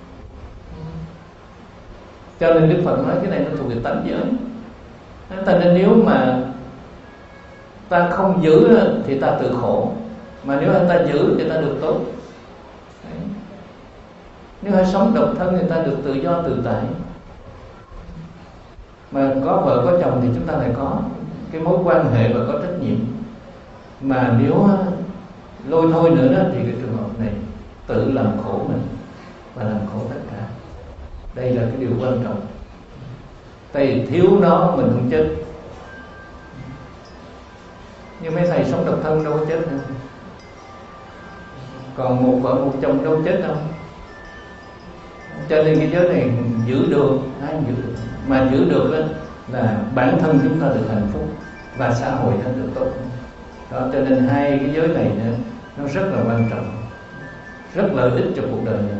Cho nên Đức Phật nói cái này nó thuộc về tánh giới. Cho nên nếu mà ta không giữ thì ta tự khổ, mà nếu ta giữ thì ta được tốt. Đấy. Nếu hay sống độc thân thì ta được tự do tự tại. Mà có vợ có chồng thì chúng ta lại có cái mối quan hệ và có trách nhiệm. Mà nếu lôi thôi nữa đó, thì cái trường hợp này tự làm khổ mình và làm khổ tất cả. Đây là cái điều quan trọng. Tại vì thiếu nó mình không chết. Nhưng mấy thầy sống độc thân đâu có chết nữa. Còn một vợ một chồng đâu chết đâu. Cho nên cái giới này giữ được, ai giữ được. Mà giữ được đó là bản thân chúng ta được hạnh phúc và xã hội nó được tốt. Đó, cho nên hai cái giới này nữa, nó rất là quan trọng, rất lợi ích cho cuộc đời này.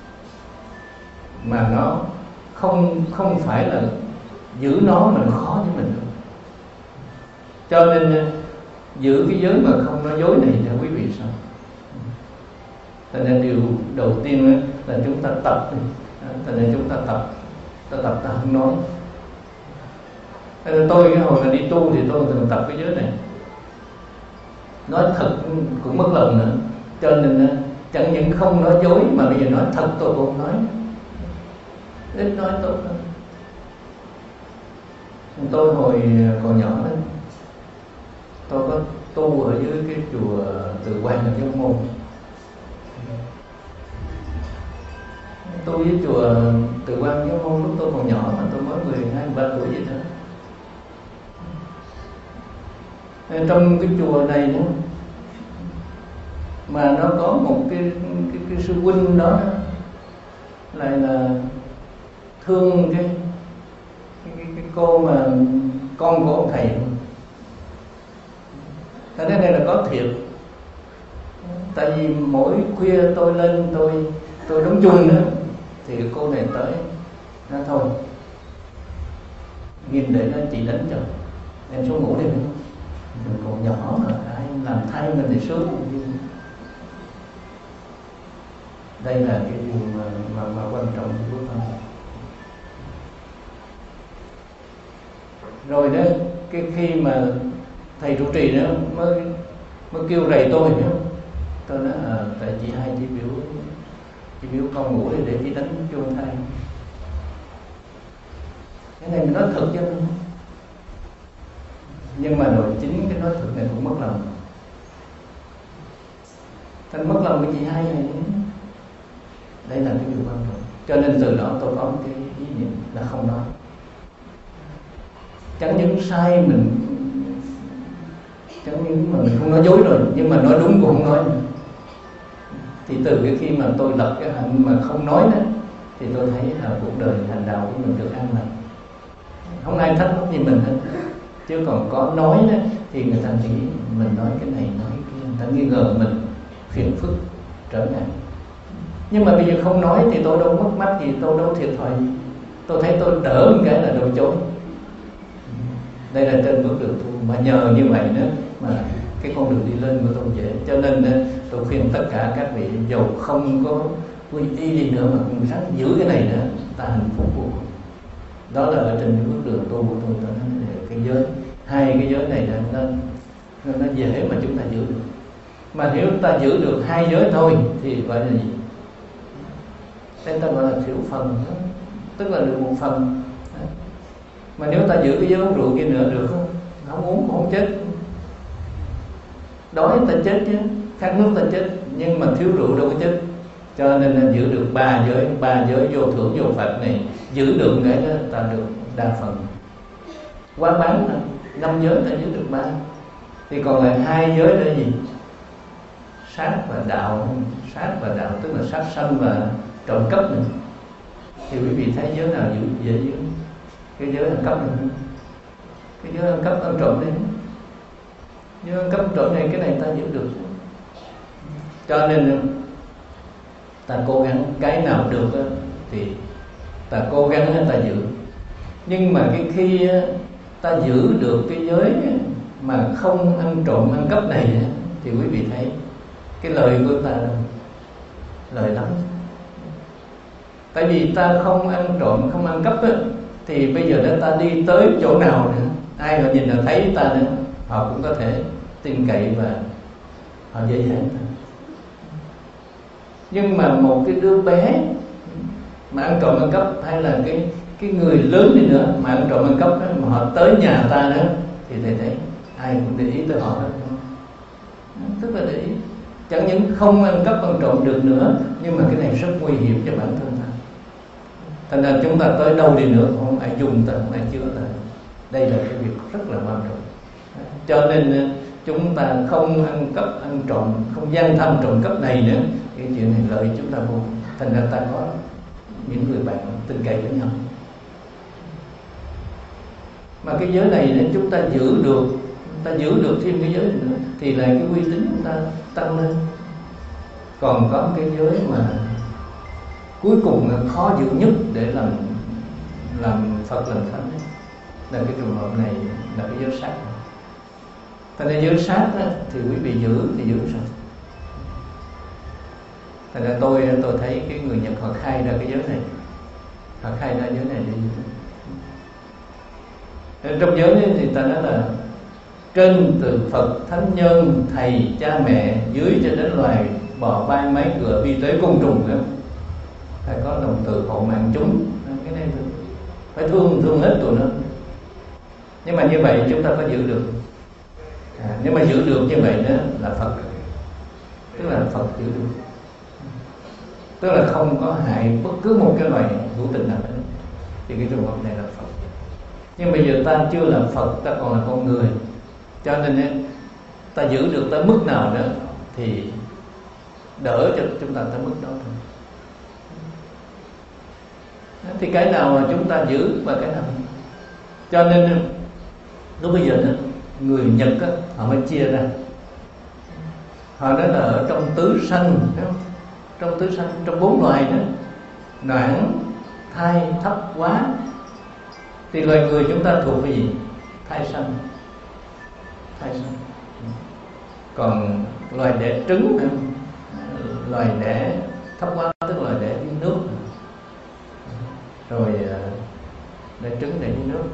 Mà nó không không phải là giữ nó mà nó khó với mình được. Cho nên giữ cái giới mà không nói dối này cho quý vị sao? Cho nên điều đầu tiên là chúng ta tập. Cho nên chúng ta tập, ta tập ta không nói. Cho nên tôi hồi mà đi tu thì tôi thường tập cái giới này. Nói thật cũng mất lòng nữa. Cho nên chẳng những không nói dối mà bây giờ nói thật tôi cũng không nói. Ít nói tốt hơn. Tôi hồi còn nhỏ đó, tôi có tu ở dưới cái chùa Từ Quan ở Dông Môn. Tôi với chùa Từ Quan Dông Môn lúc tôi còn nhỏ, mà tôi mới mười hai, mười ba tuổi vậy thôi. Trong cái chùa này nữa, mà nó có một cái cái, cái sư huynh đó lại là thương cái cái, cái cô mà con của ông thầy. Thế nên đây là có thiệt. Tại vì mỗi khuya tôi lên tôi tôi đóng chung nữa, thì cái cô này tới nó thôi, nhìn để nó chị đánh cho em xuống ngủ đi. Mình còn nhỏ mà ai làm thay mình thì sướng. Đây là cái điều mà, mà, mà quan trọng của tôi. Rồi đó, cái khi mà thầy trụ trì đó mới mới kêu rầy tôi nữa. Tôi nói à, tại chị hai chỉ biểu chị biểu con ngủ để chị đánh cho anh thầy. Cái này mình nói thật chứ. Nhưng mà rồi chính cái nói thật này cũng mất lòng. Thành mất lòng với chị hai này. Đây là cái điều quan trọng. Cho nên từ đó tôi có một cái ý niệm là không nói. Chẳng những sai mình, chẳng những mà mình không nói dối rồi, nhưng mà nói đúng cũng không nói nữa. Thì từ cái khi mà tôi lập cái hạnh mà không nói đó, thì tôi thấy là cuộc đời hành đạo của mình được an lành, không ai thách móc gì mình hết. Chứ còn có nói đó thì người ta nghĩ mình nói cái này nói cái kia, người ta nghi ngờ mình, phiền phức trở ngại. Nhưng mà bây giờ không nói thì tôi đâu mất mát gì, tôi đâu thiệt thòi gì. Tôi thấy tôi đỡ một cái là đầu chối. Đây là trên bước đường tu, mà nhờ như vậy nữa mà cái con đường đi lên của tôi dễ. Cho nên tôi khuyên tất cả các vị dầu không có quy y đi nữa mà cũng ráng giữ cái này nữa, ta hạnh phúc vô cùng. Đó là ở trên bước đường tu của tôi, tôi nói cái giới, hai cái giới này là nó, nó, nó dễ mà chúng ta giữ được. Mà nếu ta giữ được hai giới thôi thì gọi là gì? Đây ta gọi là thiểu phần, tức là được một phần. Mà nếu ta giữ cái giới uống rượu kia nữa được không? Không uống cũng không chết. Đói ta chết chứ, khát nước ta chết, nhưng mà thiếu rượu đâu có chết. Cho nên là giữ được ba giới, ba giới vô thưởng vô phạt này, giữ được cái đó ta được đa phần. Quá bán năm giới ta giữ được ba, thì còn lại hai giới là gì? Sát và đạo. Sát và đạo tức là sát sanh và trộm cắp này. Thì quý vị thấy giới nào giữ dễ giữ? Cái giới ăn cắp này, cái giới ăn cắp ăn trộm này, giới ăn cắp trộm này, cái này ta giữ được. Cho nên ta cố gắng cái nào được thì ta cố gắng ta giữ. Nhưng mà cái khi ta giữ được cái giới mà không ăn trộm ăn cắp này thì quý vị thấy cái lời của ta lời lắm. Tại vì ta không ăn trộm không ăn cắp á, thì bây giờ để ta đi tới chỗ nào nữa, ai họ nhìn là thấy ta nữa, họ cũng có thể tin cậy và họ dễ dàng. Nhưng mà một cái đứa bé mà ăn trộm ăn cắp, hay là cái cái người lớn đi nữa mà ăn trộm ăn cắp đó, mà họ tới nhà ta nữa thì thầy thấy ai cũng để ý tới họ hết. Tức là để ý, chẳng những không ăn cắp ăn trộm được nữa, nhưng mà cái này rất nguy hiểm cho bản thân ta. Thành ra chúng ta tới đâu đi nữa không ai dùng ta, không ai chữa ta. Đây là cái việc rất là quan trọng. Cho nên chúng ta không ăn cắp ăn trộm, không gian tham trộm cắp này nữa, cái chuyện này lợi chúng ta vô. Thành ra ta có những người bạn tin cậy với nhau. Mà cái giới này để chúng ta giữ được, ta giữ được thêm cái giới nữa thì là cái uy tín chúng ta tăng lên. Còn có cái giới mà cuối cùng là khó giữ nhất để làm làm Phật làm Thánh ấy, là cái trường hợp này là cái giới sát. Thành ra giới sát đó, thì quý vị giữ thì giữ rồi. Thành ra tôi tôi thấy cái người Nhật họ khai ra cái giới này, họ khai ra giới này để giữ. Trong giới này thì ta nói là trên từ Phật, Thánh Nhân, Thầy, Cha Mẹ, dưới cho đến loài bò bay máy cửa vi tế côn trùng nữa, phải có đồng từ hộ mạng chúng. Cái này phải thương thương hết tụi nó. Nhưng mà như vậy chúng ta có giữ được. À, nếu mà giữ được như vậy đó là Phật, tức là Phật giữ được, tức là không có hại bất cứ một cái loài hữu tình nào hết. Thì cái trường hợp này là Phật. Nhưng bây giờ ta chưa là Phật, ta còn là con người, cho nên ta giữ được tới mức nào đó thì đỡ cho chúng ta tới mức đó thôi. Thì cái nào mà chúng ta giữ và cái nào, cho nên lúc bây giờ đó, người Nhật á, họ mới chia ra. Họ nói là ở trong tứ sanh, trong tứ sanh, trong bốn loài đó, noãn, thai, thấp, quá, thì loài người chúng ta thuộc về gì? Thai sanh, thai sanh. Còn loài đẻ trứng, loài đẻ thấp quá tức là loài đẻ dưới nước, rồi đẻ trứng đẻ dưới nước,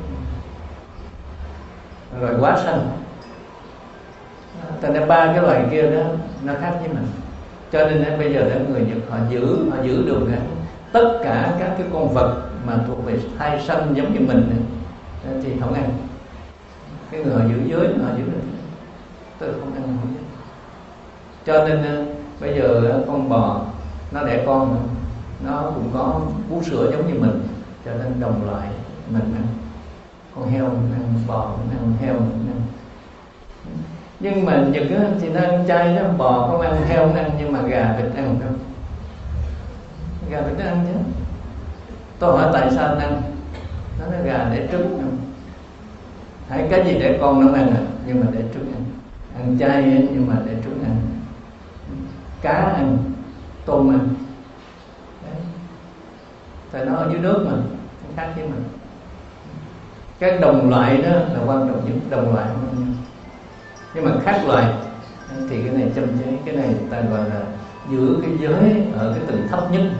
rồi quá sanh. Thành ra ba cái loài kia đó nó khác với mình. Cho nên bây giờ là người Nhật họ giữ họ giữ được tất cả các cái con vật mà thuộc về thai sanh giống như mình thì không ăn. Cái người họ giữ giới họ giữ được, tức là không ăn không giới. Cho nên bây giờ con bò nó đẻ con, nó cũng có bú sữa giống như mình, cho nên đồng loại mình ăn. Con heo ăn bò, ăn heo ăn. Nhưng mà Nhật á, thì nó ăn chay đó, bò không ăn, heo không ăn, nhưng mà gà vịt ăn không? Gà vịt nó ăn chứ. Tôi hỏi tại sao anh ăn? Nó nói gà để trứng không? Hay cái gì để con nó ăn à? Nhưng mà để trứng ăn. Ăn chay nhưng mà để trứng ăn. Cá ăn, tôm ăn. Đấy. Tại nó ở dưới nước mà, nó khác với mình. Cái đồng loại đó là quan trọng nhất, đồng loại không nhau. Nhưng mà khác loại thì cái này châm chế, cái này ta gọi là giữ cái giới ở cái tầng thấp nhất,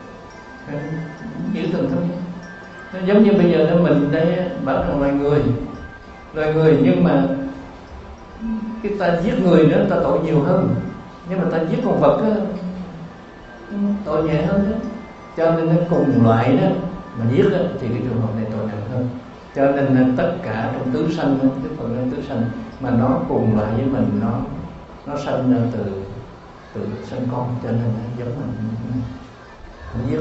giữ tầng thấp nhất. Nó giống như bây giờ đó mình đây bảo rằng loài người, loài người nhưng mà cái ta giết người nữa ta tội nhiều hơn, nhưng mà ta giết con vật đó, tội nhẹ hơn đó. Cho nên nó cùng loại đó mà giết đó, thì cái trường hợp này tội nặng hơn. Cho nên tất cả trong tứ sanh, cái phần trong tứ sanh mà nó cùng loại với mình, nó nó sanh ra từ từ sanh con, cho nên nó giống mình không giết.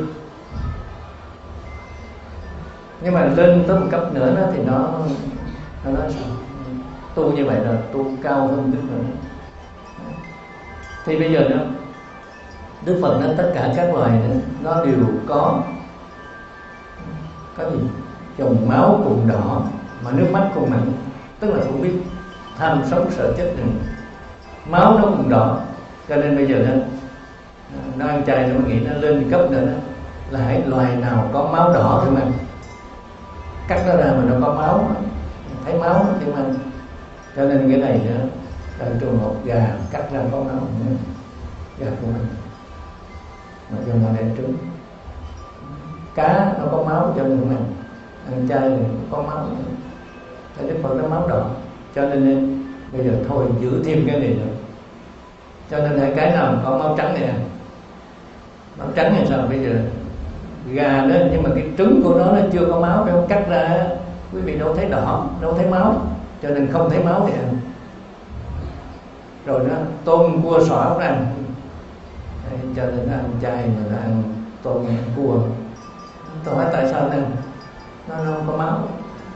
Nhưng mà lên tới một cấp nữa đó thì nó nó nói sao? Tu như vậy là tu cao hơn Đức Phật. Thì bây giờ đó Đức Phật nói tất cả các loài đó, nó đều có có gì? Dòng máu cùng đỏ mà nước mắt cùng mặn. Tức là cũng biết tham sống sợ chết này. Máu nó cùng đỏ. Cho nên bây giờ đó, nó ăn chay nó nghĩ nó lên cấp nữa đó, là hãy loài nào có máu đỏ thì ăn. Cắt nó ra mà nó có máu, thấy máu thì ăn. Cho nên cái này đó là trường hợp gà cắt ra có máu, gà cũng ăn. Mà cho nó để trứng. Cá nó có máu cho nên ăn. Ăn chay này có máu, cái Đức Phật nó máu đỏ. Cho nên bây giờ thôi giữ thêm cái này nữa. Cho nên hai cái nào có máu trắng này ăn. Máu trắng là sao? Bây giờ gà đó nhưng mà cái trứng của nó nó chưa có máu, phải không? Cắt ra quý vị đâu thấy đỏ, đâu thấy máu, cho nên không thấy máu thì ăn. Rồi nó tôm cua sò ốc ăn. Đấy, cho nên nó ăn chay mà nó ăn tôm ăn cua. Tôi hỏi tại sao nó ăn? Nó, nó không có máu.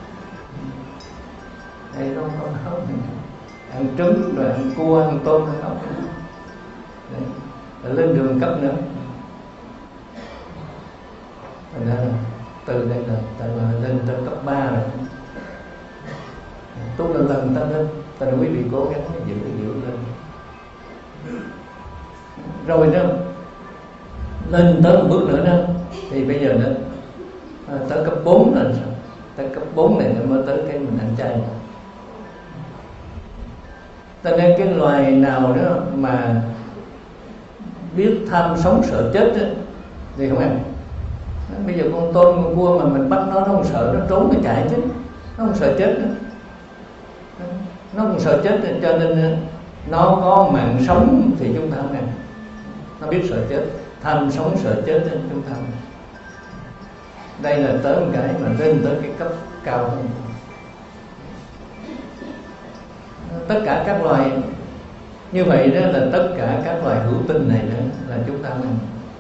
Đây nó không có máu. Ăn trứng rồi ăn cua, ăn tôm, ăn ốc. Đấy. Rồi lên đường cấp nữa. Thành ra là từ đây là ta lên tới cấp ba rồi. Tu lần lần ta lên. Ta nói quý vị cố gắng giữ giữ lên. Rồi đó lên tới một bước nữa đó thì bây giờ đó à, tới cấp bốn là sao? Tới cấp bốn này nó mới tới cái mình ăn chay. Cho nên cái loài nào đó mà biết tham sống sợ chết đó, thì không ăn. Bây giờ con tôm, con cua mà mình bắt nó, nó không sợ, nó trốn, nó chạy chứ. Nó không sợ chết nữa. Nó không sợ chết cho nên nó có mạng sống thì chúng ta không ăn. Nó biết sợ chết, tham sống sợ chết thì chúng ta không ăn. Đây là tới một cái mà lên tới cái cấp cao hơn. Tất cả các loài như vậy đó là tất cả các loài hữu tinh này đó là chúng ta ăn.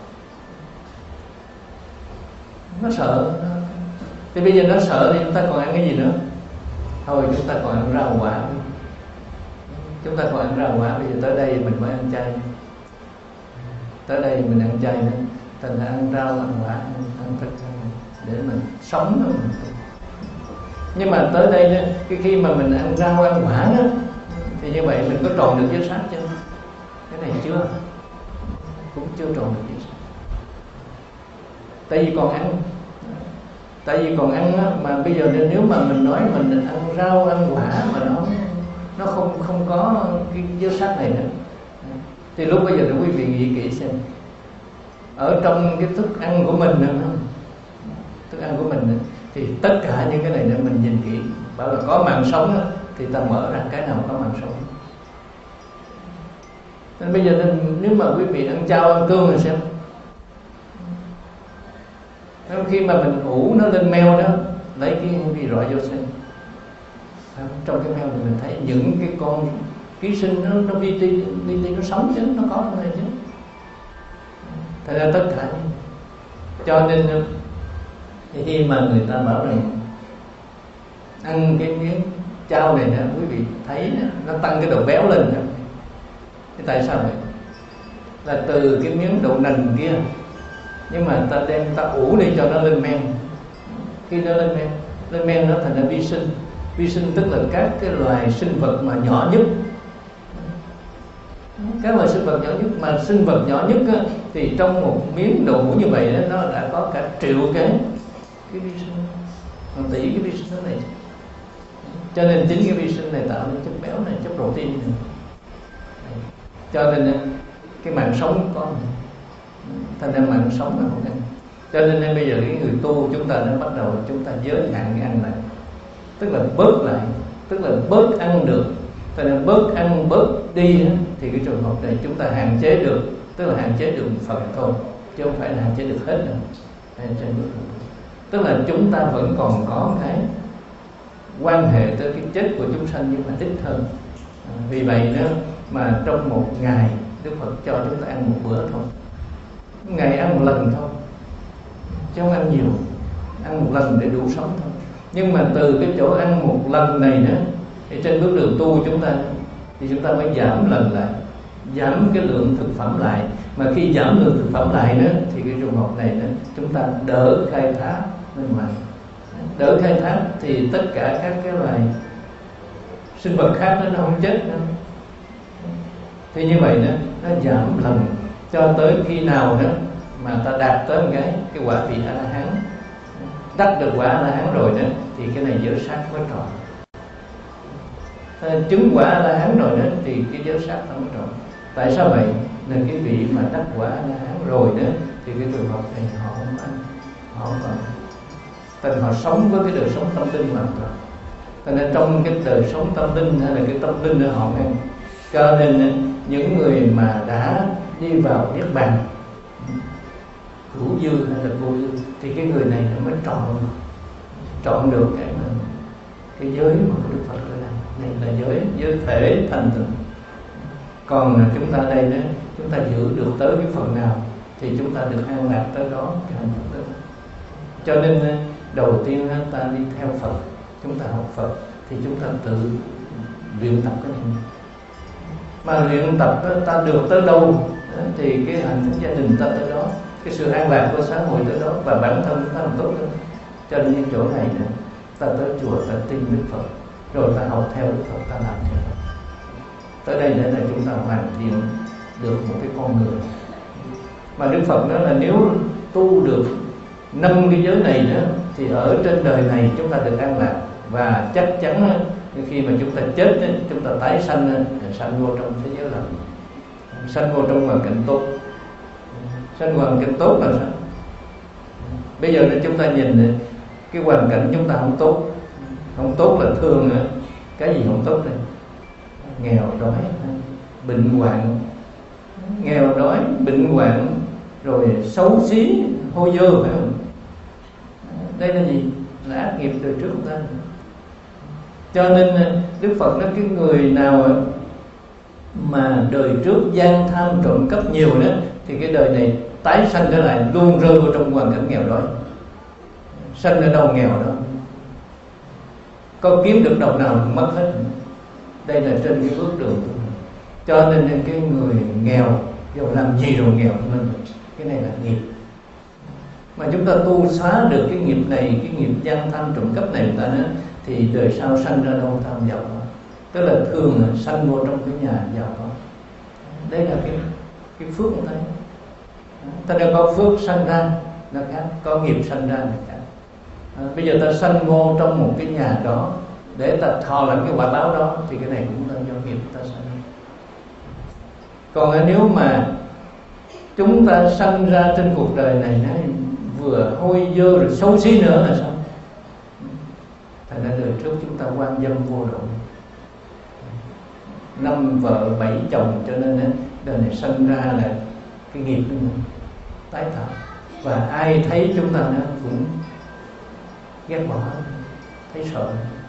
Nó sợ nó... Thì bây giờ nó sợ thì chúng ta còn ăn cái gì nữa? Thôi chúng ta còn ăn rau quả. Chúng ta còn ăn rau quả. Bây giờ tới đây mình mới ăn chay. Tới đây mình ăn chay nữa. Thành ra ăn rau, ăn quả, ăn, ăn thịt để mình sống đó. Nhưng mà tới đây đó, cái khi mà mình ăn rau, ăn quả đó, thì như vậy mình có tròn được giới sát chưa? Cái này chưa. Cũng chưa tròn được giới sát. Tại vì còn ăn. Tại vì còn ăn á, mà bây giờ nếu mà mình nói mình ăn rau, ăn quả mà nó nó không không có cái giới sát này nữa, thì lúc bây giờ thì quý vị nghĩ kỹ xem, ở trong cái thức ăn của mình nữa, thức ăn của mình nữa, thì tất cả những cái này nữa mình nhìn kỹ, bảo là có mạng sống đó, thì ta mở ra cái nào có mạng sống. Nên bây giờ nên, nếu mà quý vị ăn chao, ăn cơm thì xem, khi mà mình ủ nó lên meo đó, lấy cái vị rọi vô xem, trong cái meo thì mình thấy những cái con ký sinh nó nó vi ti vi ti nó sống chứ, nó có trong này chứ. Thật ra tất cả, cho nên khi mà người ta bảo rằng ăn cái miếng chao này nè, quý vị thấy nó tăng cái độ béo lên nè. Thế tại sao vậy? Là từ cái miếng đậu nành kia nhưng mà ta đem ta ủ đi cho nó lên men. Khi nó lên men, lên men nó thành ra vi sinh. Vi sinh tức là các cái loài sinh vật mà nhỏ nhất, các loài sinh vật nhỏ nhất. Mà sinh vật nhỏ nhất á, thì trong một miếng đậu hũ như vậy đó, nó đã có cả triệu cái cái vi sinh, hàng tỷ cái vi sinh đó này. Cho nên chính cái vi sinh này tạo nên chất béo này, chất protein này. Cho nên cái mạng sống có, thành ra mạng sống là không ăn. Cho nên bây giờ cái người tu chúng ta đã bắt đầu chúng ta giới hạn cái ăn lại, tức là bớt lại, tức là bớt ăn được. Cho nên bớt ăn bớt đi thì cái trường hợp này chúng ta hạn chế được, tức là hạn chế được một phần thôi, chứ không phải là hạn chế được hết đâu. Tức là chúng ta vẫn còn có cái quan hệ tới cái chết của chúng sanh nhưng mà ít hơn. Vì vậy đó mà trong một ngày Đức Phật cho chúng ta ăn một bữa thôi, ngày ăn một lần thôi, chứ không ăn nhiều, ăn một lần để đủ sống thôi. Nhưng mà từ cái chỗ ăn một lần này nữa thì trên bước đường tu chúng ta thì chúng ta phải giảm lần lại, giảm cái lượng thực phẩm lại. Mà khi giảm lượng thực phẩm lại nữa thì cái trường hợp này nữa chúng ta đỡ khai thác bên ngoài, đỡ khai thác thì tất cả các cái loài sinh vật khác nó không chết nữa. Thì như vậy nữa nó giảm lần cho tới khi nào nữa mà ta đạt tới một cái cái quả vị A La Hán, đắc được quả A La Hán rồi nữa thì cái này giới sát mới tròn. Chứng quả A La Hán rồi nữa thì cái giới sát không tròn. Tại sao vậy? Là cái vị mà đắc quả A La Hán rồi nữa thì cái trường hợp này họ không ăn, họ không ăn. Tại họ sống với cái đời sống tâm linh hoàn toàn. Cho nên trong cái đời sống tâm linh hay là cái tâm linh đó họ ăn. Cho nên những người mà đã đi vào niết bàn hữu dư hay là vô dư thì cái người này mới chọn chọn được cái mà cái giới mà Đức Phật đã làm. Này là giới giới thể thành tựu. Còn chúng ta đây đó, chúng ta giữ được tới cái phần nào thì chúng ta được an lạc tới đó, cái hạnh phúc đó. Cho nên đầu tiên ta đi theo Phật, chúng ta học Phật thì chúng ta tự luyện tập cái này. Mà luyện tập ta được tới đâu thì cái hạnh phúc gia đình ta tới đó, cái sự an lạc của xã hội tới đó, và bản thân ta làm tốt hơn. Cho nên những chỗ này nữa, ta tới chùa ta tin Đức Phật, rồi ta học theo Đức Phật, ta làm theo Phật. Tới đây để là chúng ta hoàn thiện được một cái con người. Mà Đức Phật nói là nếu tu được năm cái giới này nữa thì ở trên đời này chúng ta được an lạc, và chắc chắn khi mà chúng ta chết chúng ta tái sanh, sanh vô trong thế giới lành, sanh vô trong hoàn cảnh tốt. Sanh hoàn cảnh tốt là sao? Bây giờ chúng ta nhìn cái hoàn cảnh chúng ta không tốt, không tốt là thường cái gì không tốt đây? Nghèo đói, bệnh hoạn, nghèo đói, bệnh hoạn, rồi xấu xí, hôi dơ, phải không? Đây là gì? Là ác nghiệp đời trước của ta. Cho nên Đức Phật nói cái người nào mà đời trước gian tham trộm cắp nhiều đó thì cái đời này tái sanh trở lại luôn rơi vào trong hoàn cảnh nghèo đói. Sanh ở đâu nghèo đó, có kiếm được đồng nào mất hết. Đây là trên cái bước đường. Cho nên cái người nghèo dù làm gì rồi nghèo lên, cái này là nghiệp. Mà chúng ta tu xóa được cái nghiệp này, cái nghiệp gian tham trộm cắp này ta nữa, thì đời sau sanh ra đâu ta không giàu đó. Tức là thường là sanh vô trong cái nhà giàu đó. Đây là cái cái phước của ta. Ta đã có phước sanh ra là khác, có nghiệp sanh ra là khác. À, bây giờ ta sanh vô trong một cái nhà đó để ta thọ làm cái quả báo đó thì cái này cũng là do nghiệp ta sanh. Còn nếu mà chúng ta sanh ra trên cuộc đời này nó vừa hôi dơ rồi xấu xí nữa là sao? Thành ra đời trước chúng ta quan dâm vô độ, năm vợ bảy chồng, cho nên đời này sanh ra là cái nghiệp của mình tái tạo. Và ai thấy chúng ta nó cũng ghét bỏ, thấy sợ.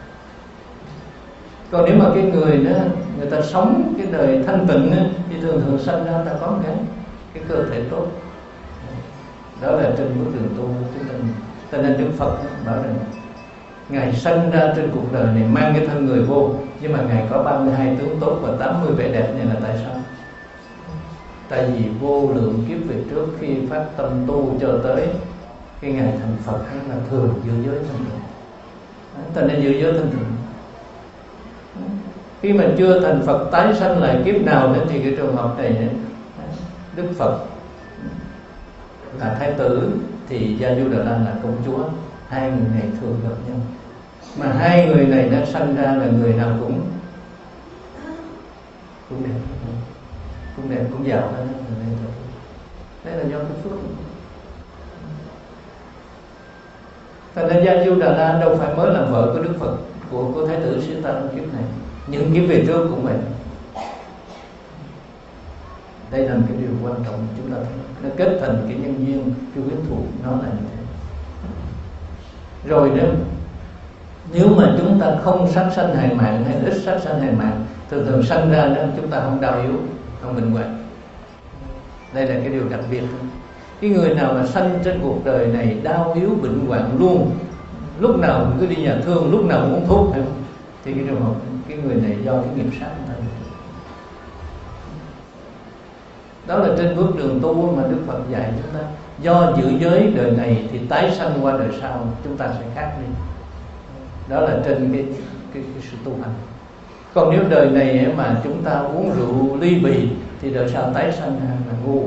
Còn nếu mà cái người đó người ta sống cái đời thanh tịnh thì thường thường sanh ra ta có cái cái cơ thể tốt. Đó là trên bước đường tu chúng ta. Cho nên Đức Phật bảo rằng Ngài sanh ra trên cuộc đời này mang cái thân người vô, nhưng mà Ngài có ba mươi hai tướng tốt và tám mươi vẻ đẹp này là tại sao? Tại vì vô lượng kiếp về trước khi phát tâm tu cho tới cái ngày thành Phật là thường giữ giới thanh tịnh. Ta nên giữ giới thanh tịnh. Khi mà chưa thành Phật tái sanh lại kiếp nào nữa thì cái trường hợp này Đức Phật là thái tử thì Gia Du Đà La là công chúa, hai người này thường gặp nhau. Mà hai người này đã sanh ra là người nào cũng cũng đẹp, cũng đẹp cũng giàu hết. Đấy là do cái phước. Thành ra Gia Du Đà La đâu phải mới làm vợ của Đức Phật, của của thái tử Siddha trong kiếp này, những kiếp về trước cũng vậy. Đây là một cái điều quan trọng, chúng ta nó kết thành cái nhân duyên, cái quyến thuộc nó là như thế. Rồi nếu nếu mà chúng ta không sát sanh hại mạng hay ít sát sanh hại mạng, thường thường sanh ra đó chúng ta không đau yếu, không bệnh hoạn. Đây là cái điều đặc biệt. Cái người nào mà sanh trên cuộc đời này đau yếu bệnh hoạn luôn, lúc nào cũng cứ đi nhà thương, lúc nào cũng uống thuốc, thì cái trường hợp cái người này do cái nghiệp sát của ta. Đó là trên bước đường tu mà Đức Phật dạy chúng ta. Do giữ giới đời này thì tái sanh qua đời sau chúng ta sẽ khác đi. Đó là trên cái, cái, cái sự tu hành. Còn nếu đời này mà chúng ta uống rượu ly bì thì đời sau tái sanh là ngu,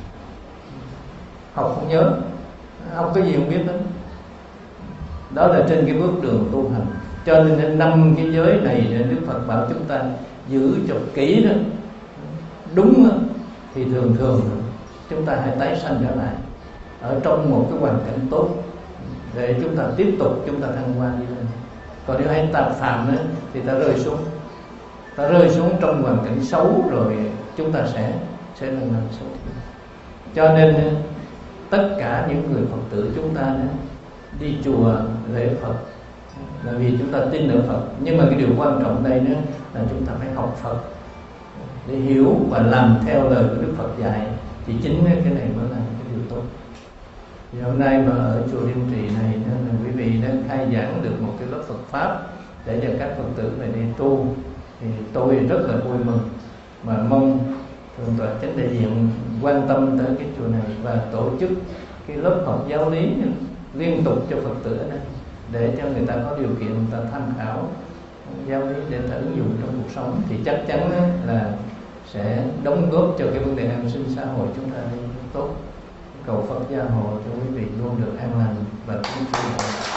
học không nhớ, học cái gì không biết hết. Đó là trên cái bước đường tu hành. Cho nên năm cái giới này Đức Phật bảo chúng ta giữ cho kỹ đó, đúng đó, thì thường thường chúng ta hãy tái sanh trở lại ở trong một cái hoàn cảnh tốt để chúng ta tiếp tục chúng ta thăng hoa đi lên. Còn nếu hãy tạp phạm đó, thì ta rơi xuống, ta rơi xuống trong hoàn cảnh xấu rồi chúng ta sẽ sẽ lần lần xấu. Cho nên tất cả những người Phật tử chúng ta đó, đi chùa lễ Phật là vì chúng ta tin ở Phật, nhưng mà cái điều quan trọng đây nữa là chúng ta phải học Phật để hiểu và làm theo lời của Đức Phật dạy, thì chính cái này mới là cái điều tốt. Thì hôm nay mà ở chùa Liên Trì này nên là quý vị đã khai giảng được một cái lớp Phật pháp để cho các Phật tử này đi tu, thì tôi rất là vui mừng, mà mong Thượng tọa Chánh Đại Diện quan tâm tới cái chùa này và tổ chức cái lớp học giáo lý liên tục cho Phật tử ở đây, để cho người ta có điều kiện người ta tham khảo giáo lý để ta ứng dụng trong cuộc sống, thì chắc chắn là sẽ đóng góp cho cái vấn đề an sinh xã hội chúng ta tốt. Cầu Phật gia hộ cho quý vị luôn được an lành và tiến triển.